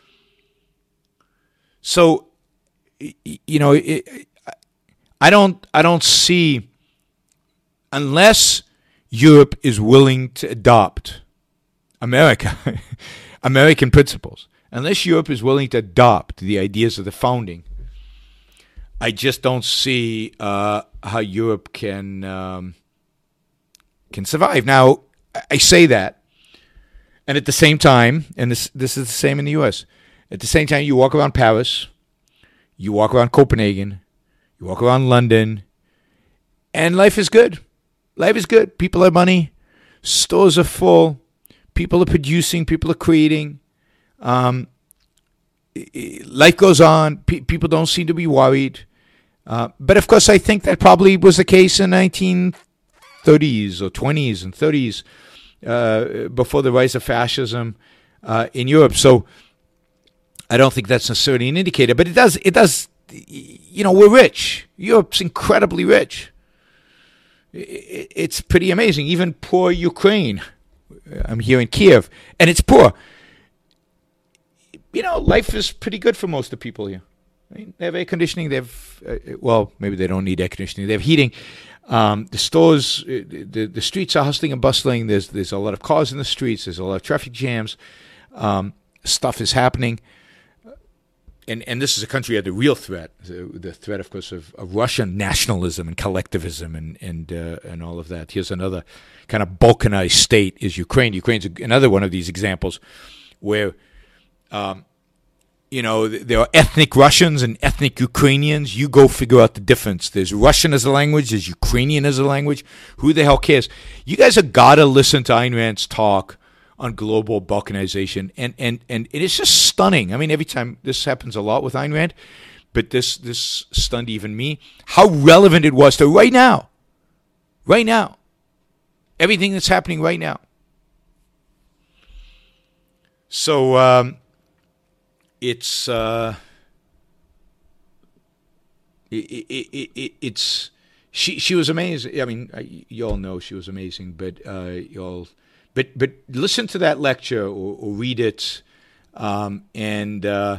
So, you know, it, I don't, I don't see, unless Europe is willing to adopt America, American principles, unless Europe is willing to adopt the ideas of the founding, I just don't see uh, how Europe can. Um, can survive. Now, I say that, and at the same time, and this this is the same in the U S, at the same time, you walk around Paris, you walk around Copenhagen, you walk around London, and life is good. Life is good. People have money. Stores are full. People are producing. People are creating. Um, life goes on. Pe- people don't seem to be worried. Uh, but, of course, I think that probably was the case in nineteen thirties or twenties and thirties uh, before the rise of fascism uh, in Europe. So I don't think that's necessarily an indicator, but it does, it does, you know, we're rich. Europe's incredibly rich. It's pretty amazing. Even poor Ukraine, I'm here in Kiev, and it's poor. You know, life is pretty good for most of the people here. I mean, they have air conditioning. They have, uh, well, maybe they don't need air conditioning. They have heating. Um, the stores, the the streets are hustling and bustling. There's there's a lot of cars in the streets. There's a lot of traffic jams. Um, stuff is happening. And and this is a country at the real threat, the, the threat, of course, of, of Russian nationalism and collectivism and and uh, and all of that. Here's another kind of balkanized state is Ukraine. Ukraine's another one of these examples where, um, you know, there are ethnic Russians and ethnic Ukrainians. You go figure out the difference. There's Russian as a language. There's Ukrainian as a language. Who the hell cares? You guys have got to listen to Ayn Rand's talk on global balkanization. And, and, and it is just stunning. I mean, every time, this happens a lot with Ayn Rand, but this, this stunned even me, how relevant it was to right now. Right now. Everything that's happening right now. So, um, It's uh, it, it, it, it's she she was amazing. I mean, you all know she was amazing, but uh, you all, but but listen to that lecture or, or read it, um, and uh,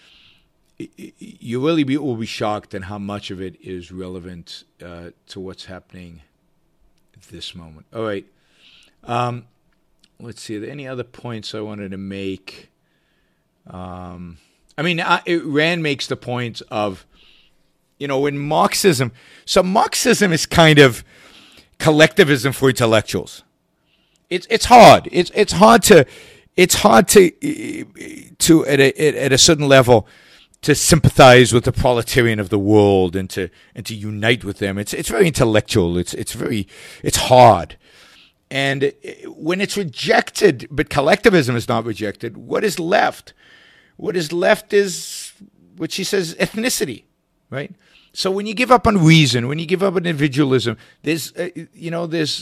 you really be, will be shocked at how much of it is relevant uh, to what's happening at this moment. All right, um, let's see. Are there any other points I wanted to make? Um, I mean, I, it, Rand makes the point of, you know, in Marxism, so Marxism is kind of collectivism for intellectuals. It's it's hard. It's it's hard to it's hard to to at a at a certain level to sympathize with the proletarian of the world and to and to unite with them. It's it's very intellectual. It's it's very it's hard. And when it's rejected, but collectivism is not rejected, what is left? What is left is what she says, ethnicity, right? So when you give up on reason, when you give up on individualism, there's, uh, you know, there's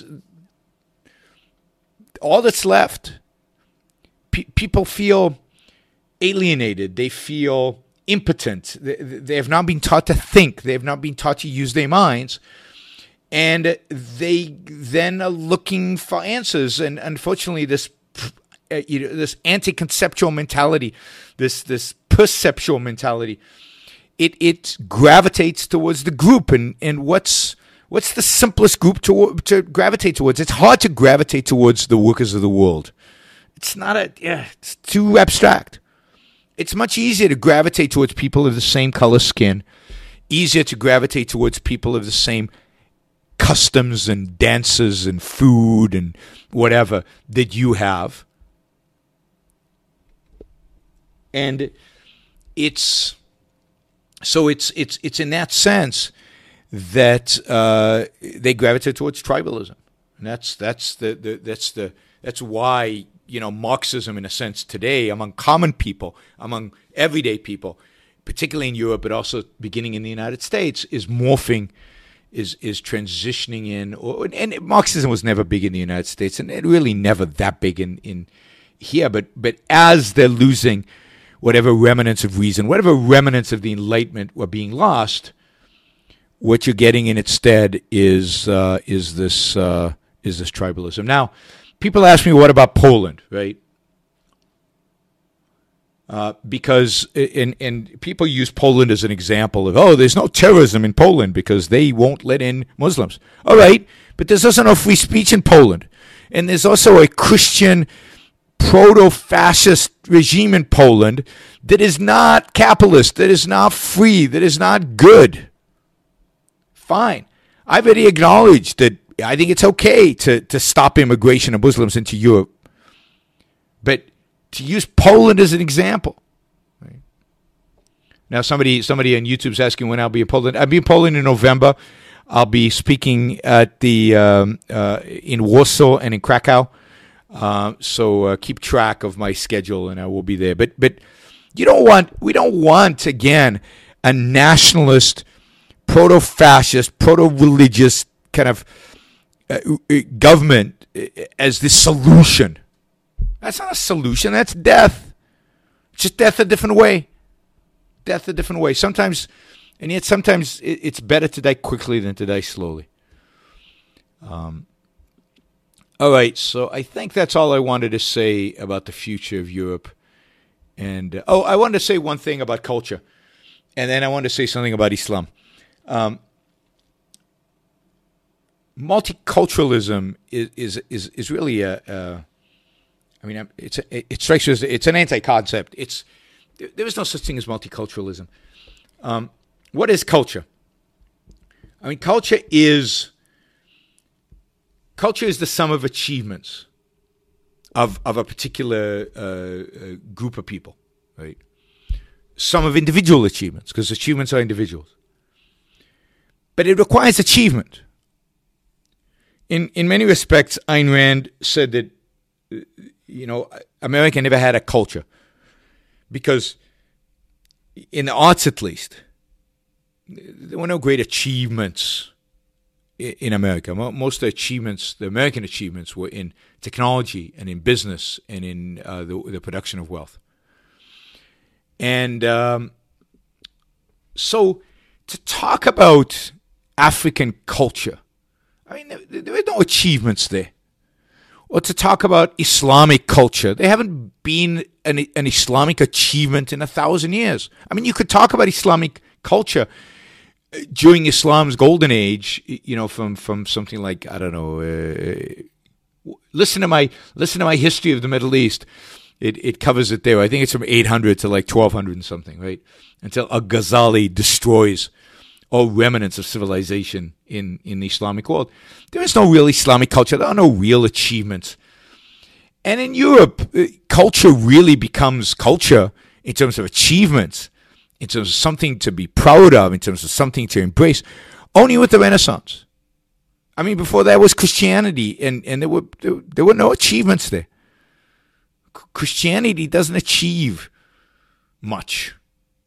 all that's left. P- people feel alienated. They feel impotent. They, they have not been taught to think. They have not been taught to use their minds. And they then are looking for answers. And unfortunately, this uh, you know, this anti-conceptual mentality, this this perceptual mentality, it it gravitates towards the group. And, and what's What's the simplest group to to gravitate towards? It's hard to gravitate towards the workers of the world. It's not a, yeah, it's too abstract. It's much easier to gravitate towards people of the same color skin, easier to gravitate towards people of the same customs and dances and food and whatever that you have. And it's, so it's, it's, it's in that sense that uh, they gravitate towards tribalism, and that's that's the, the that's the that's why you know Marxism, in a sense, today among common people, among everyday people, particularly in Europe, but also beginning in the United States, is morphing, is is transitioning in. Or, and Marxism was never big in the United States, and it really never that big in in here. But but as they're losing whatever remnants of reason, whatever remnants of the Enlightenment were being lost, what you're getting in its stead is uh, is this uh, is this tribalism. Now, people ask me, what about Poland, right? Uh, because and and people use Poland as an example of, oh, there's no terrorism in Poland because they won't let in Muslims. All right, but there's also no free speech in Poland, and there's also a Christian proto-fascist regime in Poland that is not capitalist, that is not free, that is not good. Fine. I've already acknowledged that I think it's okay to, to stop immigration of Muslims into Europe. But to use Poland as an example. Right? Now, somebody somebody on YouTube is asking when I'll be in Poland. I'll be in Poland in November. I'll be speaking at the um, uh, in Warsaw and in Krakow. Uh, so uh, keep track of my schedule, and I will be there. But but you don't want we don't want again a nationalist, proto-fascist, proto-religious kind of uh, government as the solution. That's not a solution. That's death. It's just death a different way. Death a different way. Sometimes, and yet sometimes it's better to die quickly than to die slowly. Um. All right, so I think that's all I wanted to say about the future of Europe. And uh, oh, I wanted to say one thing about culture, and then I wanted to say something about Islam. Um, multiculturalism is is is, is really a, a. I mean, it's a, it strikes you as it's an anti-concept. It's there is no such thing as multiculturalism. Um, what is culture? I mean, culture is culture is the sum of achievements of of a particular uh, uh, group of people, right? Some of individual achievements, because achievements are individuals. But it requires achievement. In in many respects, Ayn Rand said that, you know, America never had a culture. Because in the arts, at least, there were no great achievements in America. Most of the achievements, the American achievements, were in technology and in business and in uh, the, the production of wealth. And um, so to talk about African culture, I mean, there, there are no achievements there. Or to talk about Islamic culture, there haven't been an, an Islamic achievement in a thousand years. I mean, you could talk about Islamic culture during Islam's golden age, you know, from, from something like, I don't know, uh, listen to my listen to my history of the Middle East. It it covers it there. I think it's from eight hundred to like twelve hundred and something, right? Until Al-Ghazali destroys all remnants of civilization in, in the Islamic world. There is no real Islamic culture. There are no real achievements. And in Europe, culture really becomes culture in terms of achievements, in terms of something to be proud of, in terms of something to embrace, only with the Renaissance. I mean, before that was Christianity, and, and there were there, there were no achievements there. Christianity doesn't achieve much.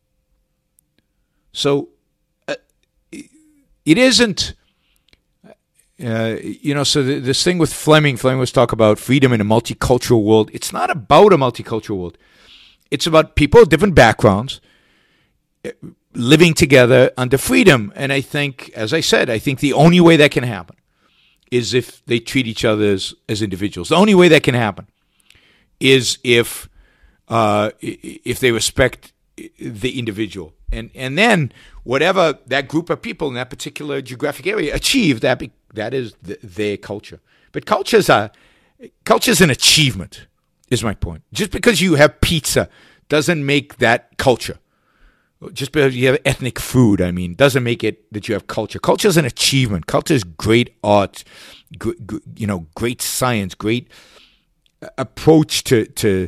So uh, it isn't, uh, you know, so the, this thing with Fleming, Fleming was talk about freedom in a multicultural world. It's not about a multicultural world. It's about people of different backgrounds living together under freedom. And I think, as I said, I think the only way that can happen is if they treat each other as, as individuals. The only way that can happen is if uh, if they respect the individual. And and then whatever that group of people in that particular geographic area achieve, that be, that is the, their culture. But culture's a culture's an achievement, is my point. Just because you have pizza doesn't make that culture. Just because you have ethnic food, I mean, doesn't make it that you have culture. Culture is an achievement. Culture is great art, g- g- you know, great science, great approach to, to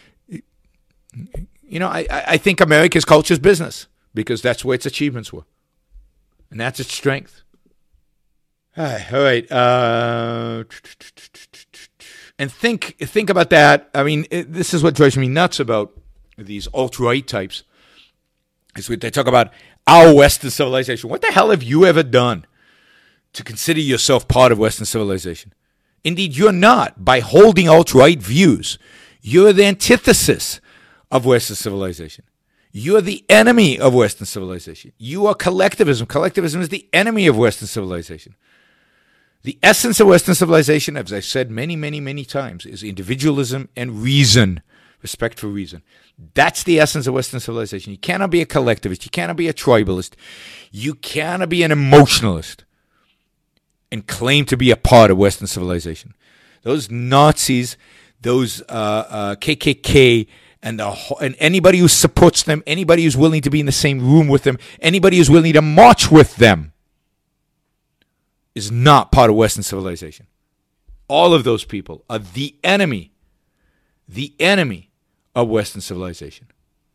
you know, I, I think America's culture is business because that's where its achievements were. And that's its strength. All right. All right. Uh, and think, think about that. I mean, it, this is what drives me nuts about these alt-right types. Is what they talk about our Western civilization. What the hell have you ever done to consider yourself part of Western civilization? Indeed, you're not. By holding alt-right views, you're the antithesis of Western civilization. You're the enemy of Western civilization. You are collectivism. Collectivism is the enemy of Western civilization. The essence of Western civilization, as I've said many, many, many times, is individualism and reason. Respect for reason. That's the essence of Western civilization. You cannot be a collectivist. You cannot be a tribalist. You cannot be an emotionalist and claim to be a part of Western civilization. Those Nazis, those uh, uh, K K K, and, the, and anybody who supports them, anybody who's willing to be in the same room with them, anybody who's willing to march with them is not part of Western civilization. All of those people are the enemy, the enemy of Western civilization.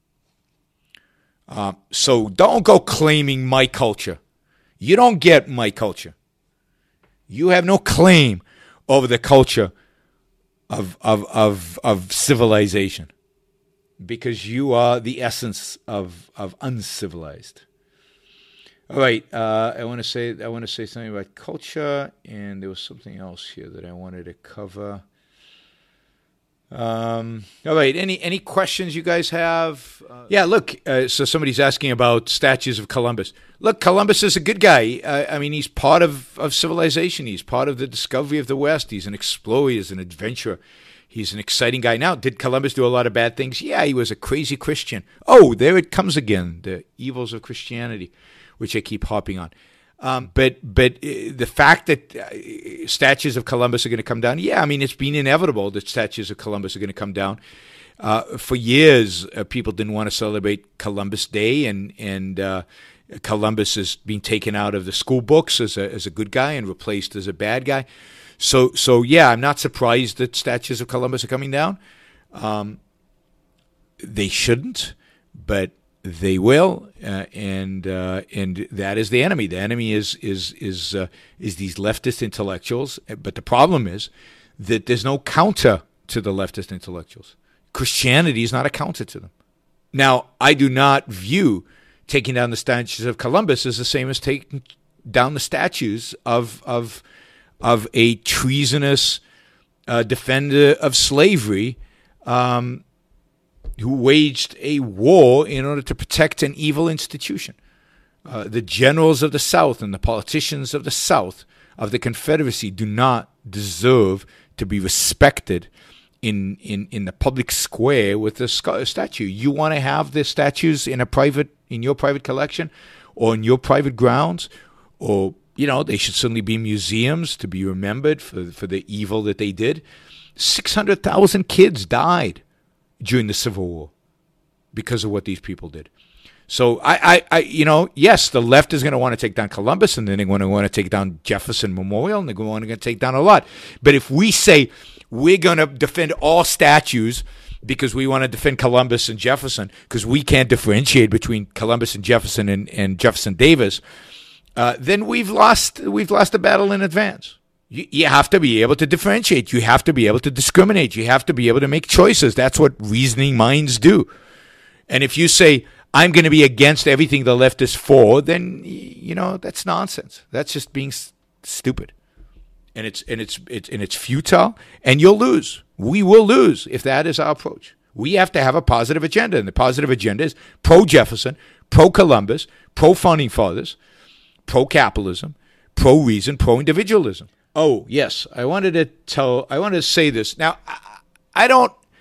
Uh, so don't go claiming my culture. You don't get my culture. You have no claim over the culture of of of, of civilization because you are the essence of of uncivilized. All right, uh, I want to say I want to say something about culture, and there was something else here that I wanted to cover. Um, all right. Any any questions you guys have? Uh, yeah. Look. Uh, so somebody's asking about statues of Columbus. Look, Columbus is a good guy. Uh, I mean, he's part of, of civilization. He's part of the discovery of the West. He's an explorer. He's an adventurer. He's an exciting guy. Now, did Columbus do a lot of bad things? Yeah, he was a crazy Christian. Oh, there it comes again. The evils of Christianity, which I keep harping on. Um, but but uh, the fact that uh, statues of Columbus are going to come down, yeah, I mean, it's been inevitable that statues of Columbus are going to come down. Uh, for years, uh, people didn't want to celebrate Columbus Day, and and uh, Columbus is being taken out of the school books as a as a good guy and replaced as a bad guy. So so yeah, I'm not surprised that statues of Columbus are coming down. Um, they shouldn't, but they will, uh, and uh, and that is the enemy. The enemy is is is uh, is these leftist intellectuals. But the problem is that there's no counter to the leftist intellectuals. Christianity is not a counter to them. Now, I do not view taking down the statues of Columbus as the same as taking down the statues of of of a treasonous uh, defender of slavery. Um, who waged a war in order to protect an evil institution. Uh, the generals of the South and the politicians of the South of the Confederacy do not deserve to be respected in in, in the public square with a statue. You want to have the statues in a private in your private collection or in your private grounds, or you know they should certainly be museums to be remembered for for the evil that they did. Six hundred thousand kids died during the Civil War because of what these people did. So I, I, I you know, yes, the left is going to want to take down Columbus, and then they're going to want to take down Jefferson Memorial, and they're going to take down a lot. But if we say we're going to defend all statues because we want to defend Columbus and Jefferson because we can't differentiate between Columbus and Jefferson and, and Jefferson Davis, uh, then we've lost we've lost the battle in advance. You, you have to be able to differentiate. You have to be able to discriminate. You have to be able to make choices. That's what reasoning minds do. And if you say, I'm going to be against everything the left is for, then, you know, that's nonsense. That's just being s- stupid. And it's and it's it's and it's futile, and you'll lose. We will lose if that is our approach. We have to have a positive agenda, and the positive agenda is pro-Jefferson, pro-Columbus, pro-founding fathers, pro-capitalism, pro-reason, pro-individualism. Oh, yes. I wanted to tell, I wanted to say this. Now, I, I don't,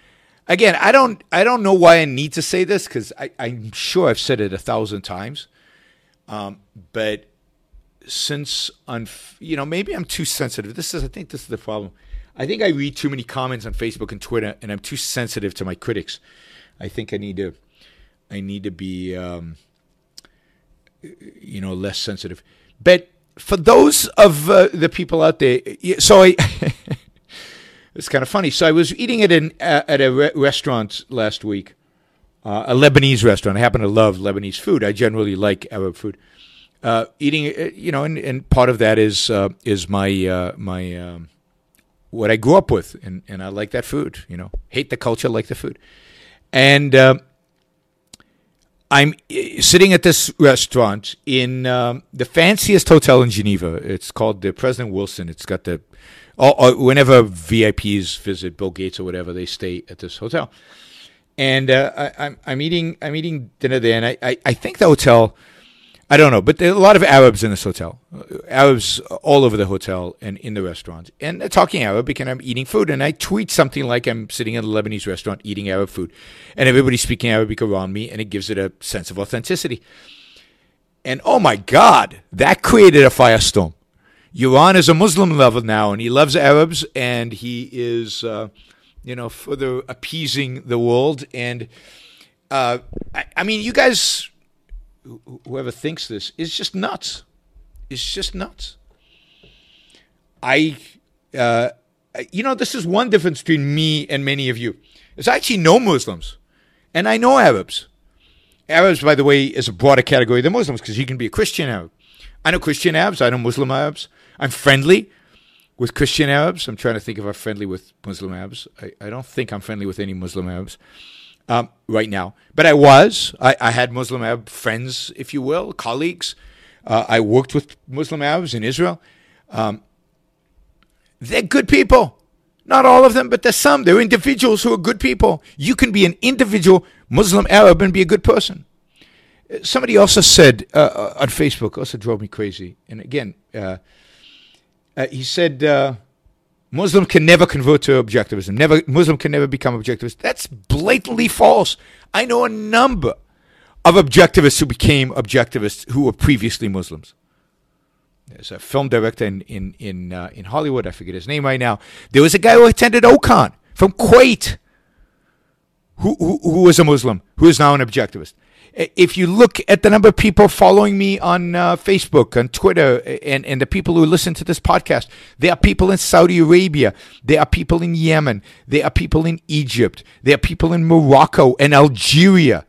again, I don't I don't know why I need to say this because I'm sure I've said it a thousand times. Um, but since, unf- you know, maybe I'm too sensitive. This is, I think this is the problem. I think I read too many comments on Facebook and Twitter, and I'm too sensitive to my critics. I think I need to, I need to be, um, you know, less sensitive. But for those of uh, the people out there, so I, it's kind of funny. So I was eating at an uh, at a re- restaurant last week, uh, a Lebanese restaurant. I happen to love Lebanese food. I generally like Arab food. Uh, eating, you know, and, and part of that is uh, is my uh, my. Um, what I grew up with, and, and I like that food, you know, hate the culture, like the food. And uh, I'm sitting at this restaurant in um, the fanciest hotel in Geneva. It's called the President Wilson. It's got the, all, all, whenever V I Ps visit Bill Gates or whatever, they stay at this hotel. And uh, I, I'm, I'm eating I'm eating dinner there, and I, I, I think the hotel, I don't know, but there are a lot of Arabs in this hotel. Arabs all over the hotel and in the restaurant. And they're talking Arabic, and I'm eating food. And I tweet something like I'm sitting in a Lebanese restaurant eating Arab food. And everybody's speaking Arabic around me, and it gives it a sense of authenticity. And oh my God, that created a firestorm. Yuran is a Muslim lover now, and he loves Arabs, and he is, uh, you know, further appeasing the world. And uh, I, I mean, you guys... whoever thinks this is just nuts. It's just nuts. I, uh, you know, this is one difference between me and many of you. Is I actually know Muslims, and I know Arabs. Arabs, by the way, is a broader category than Muslims because you can be a Christian Arab. I know Christian Arabs. I know Muslim Arabs. I'm friendly with Christian Arabs. I'm trying to think if I'm friendly with Muslim Arabs. I, I don't think I'm friendly with any Muslim Arabs. Um, right now. But I was. I, I had Muslim Arab friends, if you will, colleagues. Uh, I worked with Muslim Arabs in Israel. Um, they're good people. Not all of them, but there's some. They're individuals who are good people. You can be an individual Muslim Arab and be a good person. Somebody also said uh, on Facebook, also drove me crazy. And again, uh, uh, he said... Uh, Muslim can never convert to objectivism. Never, Muslim can never become objectivist. That's blatantly false. I know a number of objectivists who became objectivists who were previously Muslims. There's a film director in in in, uh, in Hollywood. I forget his name right now. There was a guy who attended Okan from Kuwait, who who, who was a Muslim, who is now an objectivist. If you look at the number of people following me on uh, Facebook, on Twitter, and, and the people who listen to this podcast, there are people in Saudi Arabia, there are people in Yemen, there are people in Egypt, there are people in Morocco and Algeria,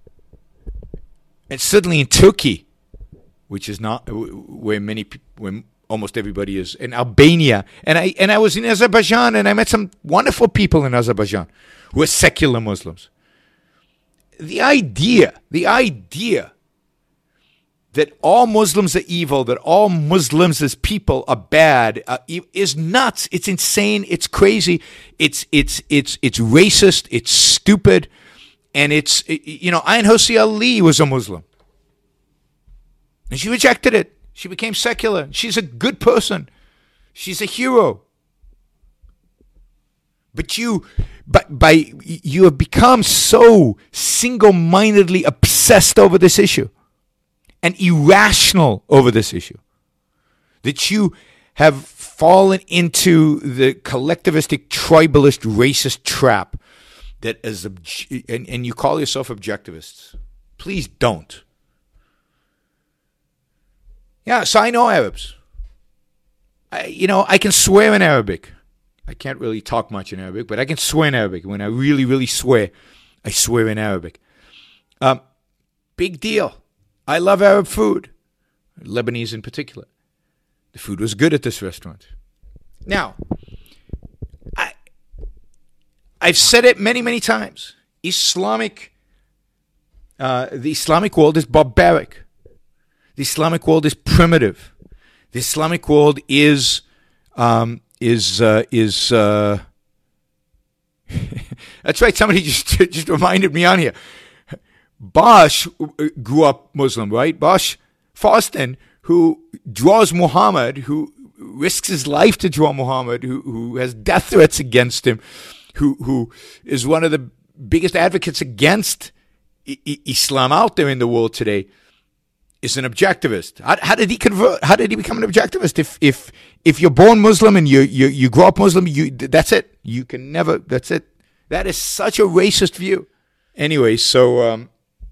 and suddenly in Turkey, which is not where many, where almost everybody is, in Albania, and I and I was in Azerbaijan, and I met some wonderful people in Azerbaijan who are secular Muslims. The idea, the idea that all Muslims are evil, that all Muslims as people are bad, uh, is nuts. It's insane. It's crazy. It's it's it's it's racist. It's stupid, and it's you know, Ayn Hirsi Ali was a Muslim, and she rejected it. She became secular. She's a good person. She's a hero. But you, but by you have become so single-mindedly obsessed over this issue and irrational over this issue that you have fallen into the collectivistic, tribalist, racist trap that is, and, and you call yourself objectivists. Please don't. Yeah, so I know Arabs. I, you know, I can swear in Arabic. I can't really talk much in Arabic, but I can swear in Arabic. When I really, really swear, I swear in Arabic. Um, big deal. I love Arab food, Lebanese in particular. The food was good at this restaurant. Now, I, I've said it many, many times. Islamic, uh, the Islamic world is barbaric. The Islamic world is primitive. The Islamic world is... Um, is uh, is uh... That's right. Somebody just just reminded me on here. Bosch grew up Muslim, right? Bosch Fawstin, who draws Muhammad, who risks his life to draw Muhammad, who who has death threats against him, who who is one of the biggest advocates against I- I- Islam out there in the world today, is an objectivist. How, how did he convert? How did he become an objectivist? If if if you're born Muslim and you you you grow up Muslim, you that's it. You can never. That's it. That is such a racist view. Anyway, so um,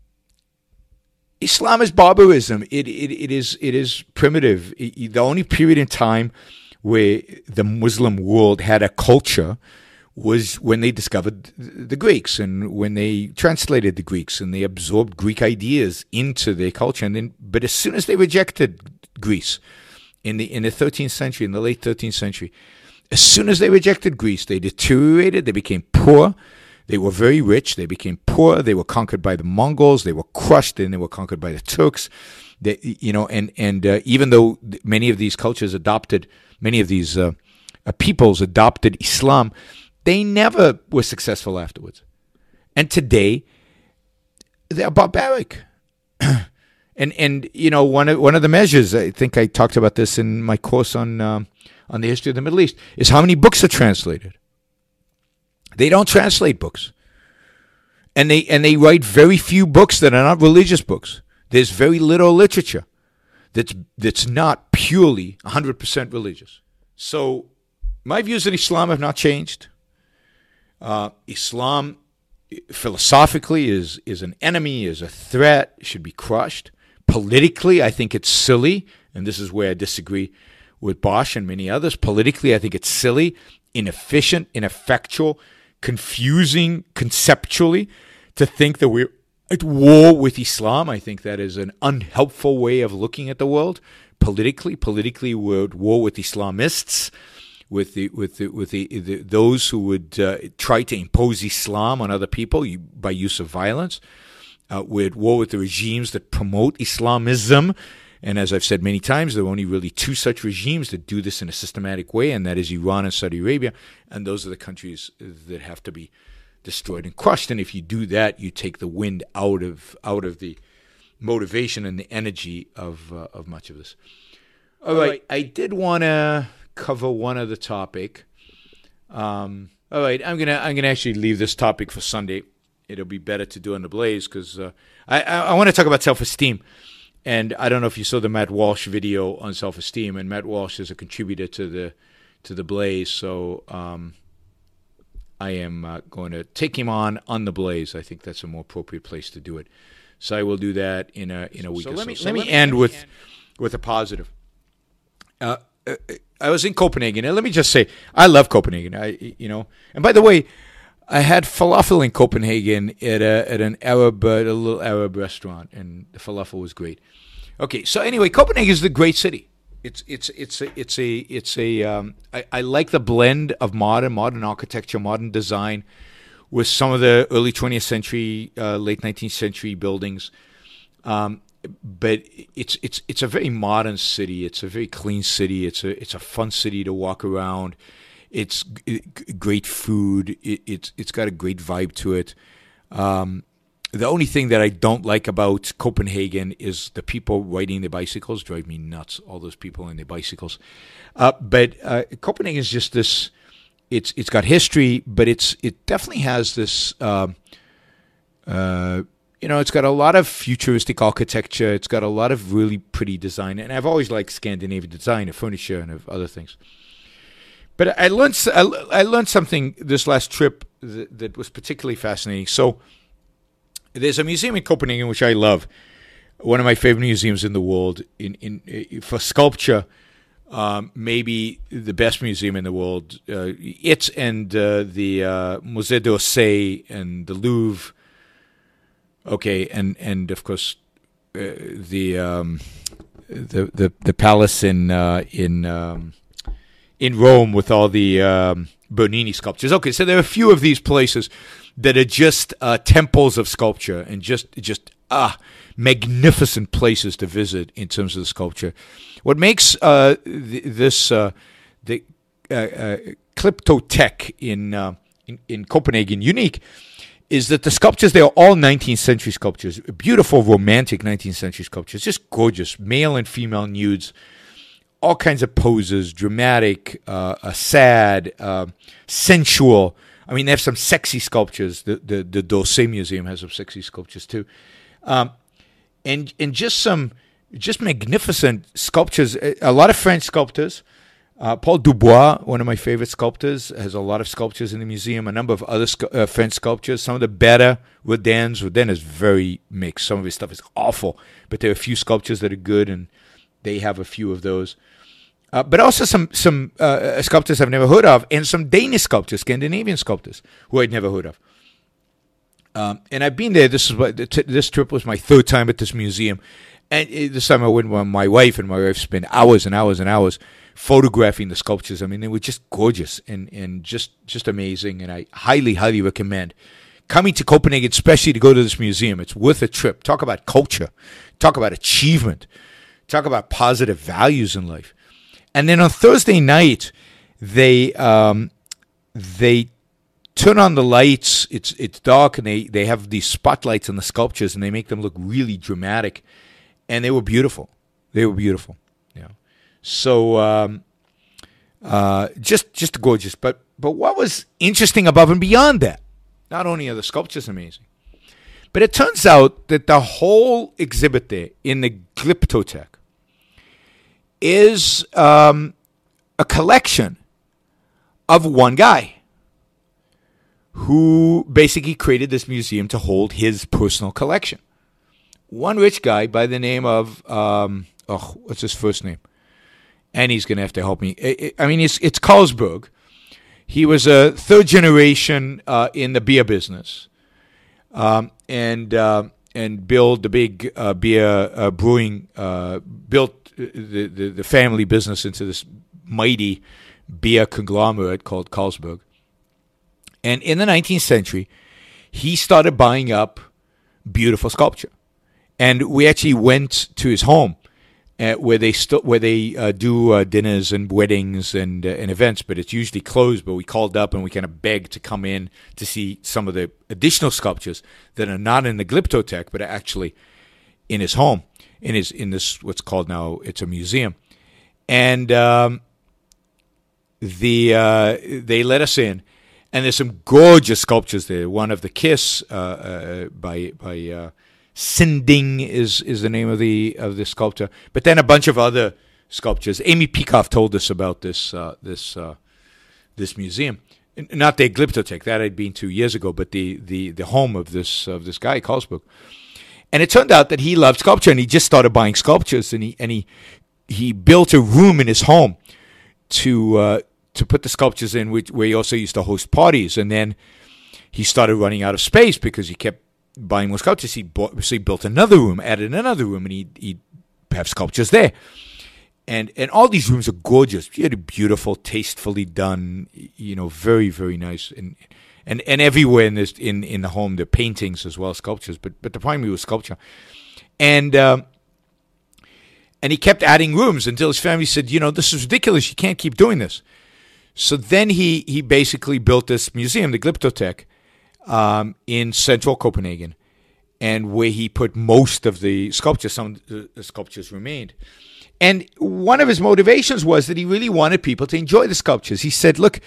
Islam is barbarism. It it it is it is primitive. It, the only period in time where the Muslim world had a culture was when they discovered the Greeks and when they translated the Greeks and they absorbed Greek ideas into their culture. And then, but as soon as they rejected Greece in the in the thirteenth century, in the late thirteenth century, as soon as they rejected Greece, they deteriorated. They became poor. They were very rich. They became poor. They were conquered by the Mongols. They were crushed, and they were conquered by the Turks. They, you know, and and uh, even though many of these cultures adopted, many of these uh, uh, peoples adopted Islam, they never were successful afterwards. And today, they're barbaric. and and you know, one of one of the measures, I think I talked about this in my course on um, on the history of the Middle East, is how many books are translated. They don't translate books. And they and they write very few books that are not religious books. There's very little literature that's that's not purely one hundred percent religious. So my views on Islam have not changed. Uh, Islam philosophically is is an enemy, is a threat, should be crushed. Politically, I think it's silly, and this is where I disagree with Bosch and many others. Politically, I think it's silly, inefficient, ineffectual, confusing conceptually to think that we're at war with Islam. I think that is an unhelpful way of looking at the world. Politically, politically, we're at war with Islamists, with the with the, with the, the those who would uh, try to impose Islam on other people by use of violence. Uh, we're at war with the regimes that promote Islamism. And as I've said many times, there are only really two such regimes that do this in a systematic way, and that is Iran and Saudi Arabia. And those are the countries that have to be destroyed and crushed. And if you do that, you take the wind out of out of the motivation and the energy of uh, of much of this. All right, I did want to cover one other topic. Um, all right, I'm gonna I'm gonna actually leave this topic for Sunday. It'll be better to do on the Blaze because uh, I I, I want to talk about self-esteem. And I don't know if you saw the Matt Walsh video on self-esteem, and Matt Walsh is a contributor to the to the Blaze, so um, I am uh, going to take him on on the Blaze. I think that's a more appropriate place to do it. So I will do that in a in a week. So, or let me so. let me end with end. with a positive. Uh, I was in Copenhagen, and let me just say, I love Copenhagen. I you know, and by the way, I had falafel in Copenhagen at a at an Arab, uh, a little Arab restaurant, and the falafel was great. Okay, so anyway, Copenhagen is a great city. It's it's it's a, it's a it's a um, I, I like the blend of modern modern architecture, modern design, with some of the early twentieth century, uh, late nineteenth century buildings. Um, but it's it's it's a very modern city. It's a very clean city. It's a it's a fun city to walk around. It's great food. It, it's it's got a great vibe to it. Um, the only thing that I don't like about Copenhagen is the people riding their bicycles. Drive me nuts. All those people on their bicycles. Uh, but uh, Copenhagen is just this. It's it's got history, but it's it definitely has this. Uh, uh, you know, it's got a lot of futuristic architecture. It's got a lot of really pretty design, and I've always liked Scandinavian design of furniture and of other things. But I learned I learned something this last trip that, that was particularly fascinating. So there's a museum in Copenhagen which I love, one of my favorite museums in the world. In in for sculpture, um, maybe the best museum in the world. Uh, it and uh, the uh, Musée d'Orsay and the Louvre. Okay, and and of course uh, the um, the the the palace in uh, in. Um, in Rome with all the um, Bernini sculptures. Okay, so there are a few of these places that are just uh, temples of sculpture and just just ah magnificent places to visit in terms of the sculpture. What makes uh, th- this uh, the uh, uh, Glyptotek in, uh, in in Copenhagen unique is that the sculptures, they are all nineteenth century sculptures, beautiful romantic nineteenth century sculptures, just gorgeous, male and female nudes. All kinds of poses, dramatic, uh, uh, sad, uh, sensual. I mean, they have some sexy sculptures. The the, the d'Orsay Museum has some sexy sculptures too, um, and and just some just magnificent sculptures. A lot of French sculptors. Uh, Paul Dubois, one of my favorite sculptors, has a lot of sculptures in the museum. A number of other scu- uh, French sculptures. Some of the better Rodin's. Rodin is very mixed. Some of his stuff is awful, but there are a few sculptures that are good, and they have a few of those. Uh, but also some some uh, sculptors I've never heard of, and some Danish sculptors, Scandinavian sculptors, who I'd never heard of. Um, and I've been there. This is what this trip was my third time at this museum, and this time I went with my wife, and my wife spent hours and hours and hours photographing the sculptures. I mean, they were just gorgeous and, and just, just amazing, and I highly, highly recommend coming to Copenhagen, especially to go to this museum. It's worth a trip. Talk about culture. Talk about achievement. Talk about positive values in life. And then on Thursday night, they um, they turn on the lights. It's it's dark, and they, they have these spotlights on the sculptures, and they make them look really dramatic. And they were beautiful. They were beautiful. So um, uh, just just gorgeous. But but what was interesting above and beyond that, not only are the sculptures amazing, but it turns out that the whole exhibit there in the Glyptotek is um, a collection of one guy who basically created this museum to hold his personal collection. One rich guy by the name of, um, oh, what's his first name? And he's going to have to help me. I mean, it's it's Carlsberg. He was a third generation uh, in the beer business, um, and uh, and built the big uh, beer uh, brewing, uh, built the, the the family business into this mighty beer conglomerate called Carlsberg. And in the nineteenth century, he started buying up beautiful sculpture, and we actually went to his home. Uh, where they st- where they uh, do uh, dinners and weddings and uh, and events, but it's usually closed. But we called up and we kind of begged to come in to see some of the additional sculptures that are not in the Glyptotek, but are actually in his home, in his in this what's called now it's a museum, and um, the uh, they let us in, and there's some gorgeous sculptures there. One of the Kiss uh, uh, by by. Uh, Sinding is, is the name of the of the sculptor, but then a bunch of other sculptures. Amy Peikoff told us about this uh, this uh, this museum, not the Glyptotek, that I'd been to years ago, but the, the, the home of this of this guy Carlsberg. And it turned out that he loved sculpture, and he just started buying sculptures, and he and he he built a room in his home to uh, to put the sculptures in, which, where he also used to host parties, and then he started running out of space because he kept buying more sculptures. He bought, so he built another room, added another room, and he he have sculptures there. And and all these rooms are gorgeous, beautiful, tastefully done. You know, very very nice. And and and everywhere in this in, in the home, there are paintings as well as sculptures. But but the primary was sculpture. And um, and he kept adding rooms until his family said, you know, this is ridiculous. You can't keep doing this. So then he he basically built this museum, the Glyptotek, Um, in central Copenhagen, and where he put most of the sculptures. Some of the sculptures remained. And one of his motivations was that he really wanted people to enjoy the sculptures. He said, look,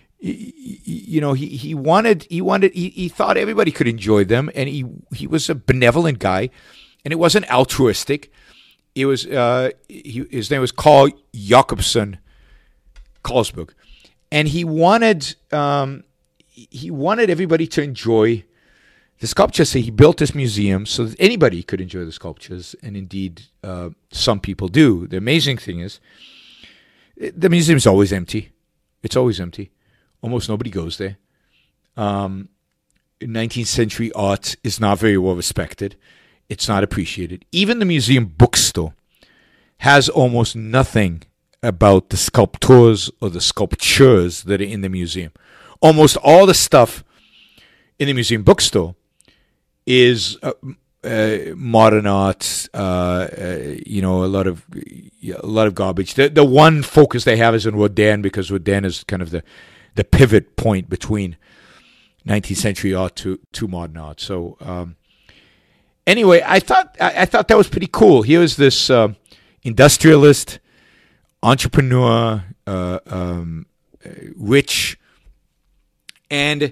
you know, he, he wanted, he wanted, he, he thought everybody could enjoy them, and he, he was a benevolent guy, and it wasn't altruistic. It was, uh, he, his name was Carl Jacobsen Carlsberg, and he wanted, um, he wanted everybody to enjoy the sculptures. So he built this museum so that anybody could enjoy the sculptures, and indeed, uh, some people do. The amazing thing is, the museum is always empty. It's always empty. Almost nobody goes there. Um, nineteenth century art is not very well respected. It's not appreciated. Even the museum bookstore has almost nothing about the sculptors or the sculptures that are in the museum. Almost all the stuff in the museum bookstore is uh, uh, modern art. Uh, uh, you know, a lot of a lot of garbage. The the one focus they have is in Rodin, because Rodin is kind of the the pivot point between nineteenth century art to to modern art. So um, anyway, I thought I, I thought that was pretty cool. Here was this uh, industrialist, entrepreneur, uh, um, rich and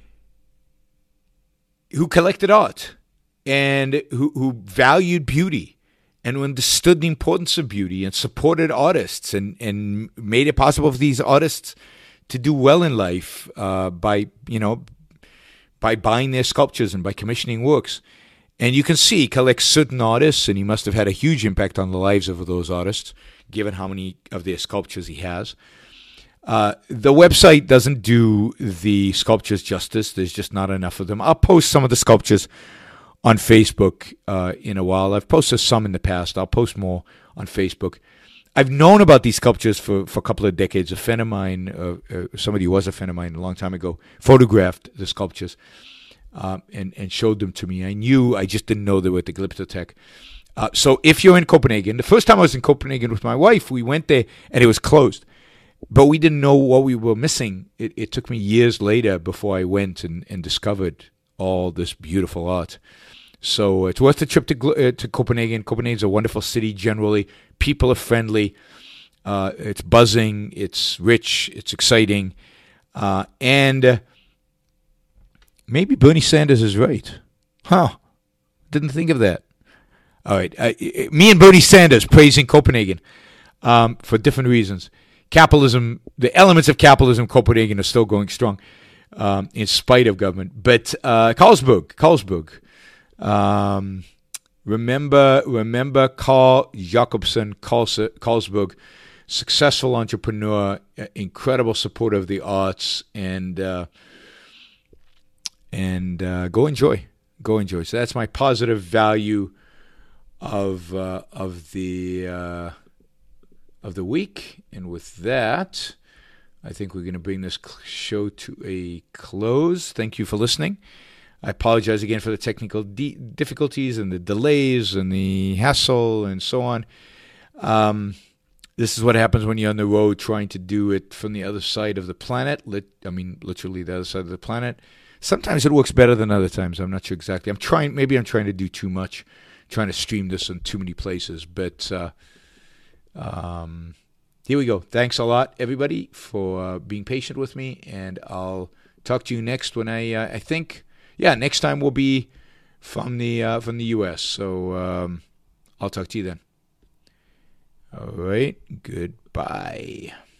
who collected art and who, who valued beauty and who understood the importance of beauty and supported artists and, and made it possible for these artists to do well in life uh, by, you know, by buying their sculptures and by commissioning works. And you can see he collects certain artists, and he must have had a huge impact on the lives of those artists, given how many of their sculptures he has. Uh, the website doesn't do the sculptures justice. There's just not enough of them. I'll post some of the sculptures on Facebook uh, in a while. I've posted some in the past. I'll post more on Facebook. I've known about these sculptures for, for a couple of decades. A friend of mine, uh, uh, somebody who was a friend of mine a long time ago, photographed the sculptures uh, and, and showed them to me. I knew, I just didn't know they were at the Glyptotek. Uh, so if you're in Copenhagen, the first time I was in Copenhagen with my wife, we went there and it was closed. But we didn't know what we were missing. It, it took me years later before I went and, and discovered all this beautiful art. So it's worth the trip to uh, to Copenhagen. Copenhagen's a wonderful city generally. People are friendly. Uh, it's buzzing. It's rich. It's exciting. Uh, and uh, maybe Bernie Sanders is right. Huh. Didn't think of that. All right. Uh, me and Bernie Sanders praising Copenhagen um, for different reasons. Capitalism, the elements of capitalism, Copenhagen are still going strong um, in spite of government. But uh, Carlsberg, Carlsberg. Um, remember, remember Carl Jacobsen, Carlsberg, successful entrepreneur, incredible supporter of the arts, and uh, and uh, go enjoy, go enjoy. So that's my positive value of uh, of the uh, of the week. And with that, I think we're going to bring this show to a close. Thank you for listening. I apologize again for the technical de- difficulties and the delays and the hassle and so on. Um, this is what happens when you're on the road trying to do it from the other side of the planet. Lit- I mean, literally the other side of the planet. Sometimes it works better than other times. I'm not sure exactly. I'm trying. Maybe I'm trying to do too much, trying to stream this in too many places. But uh, um, here we go. Thanks a lot, everybody, for uh, being patient with me. And I'll talk to you next when I, uh, I think... Yeah, next time we'll be from the uh, from the U S. So um, I'll talk to you then. All right. Goodbye.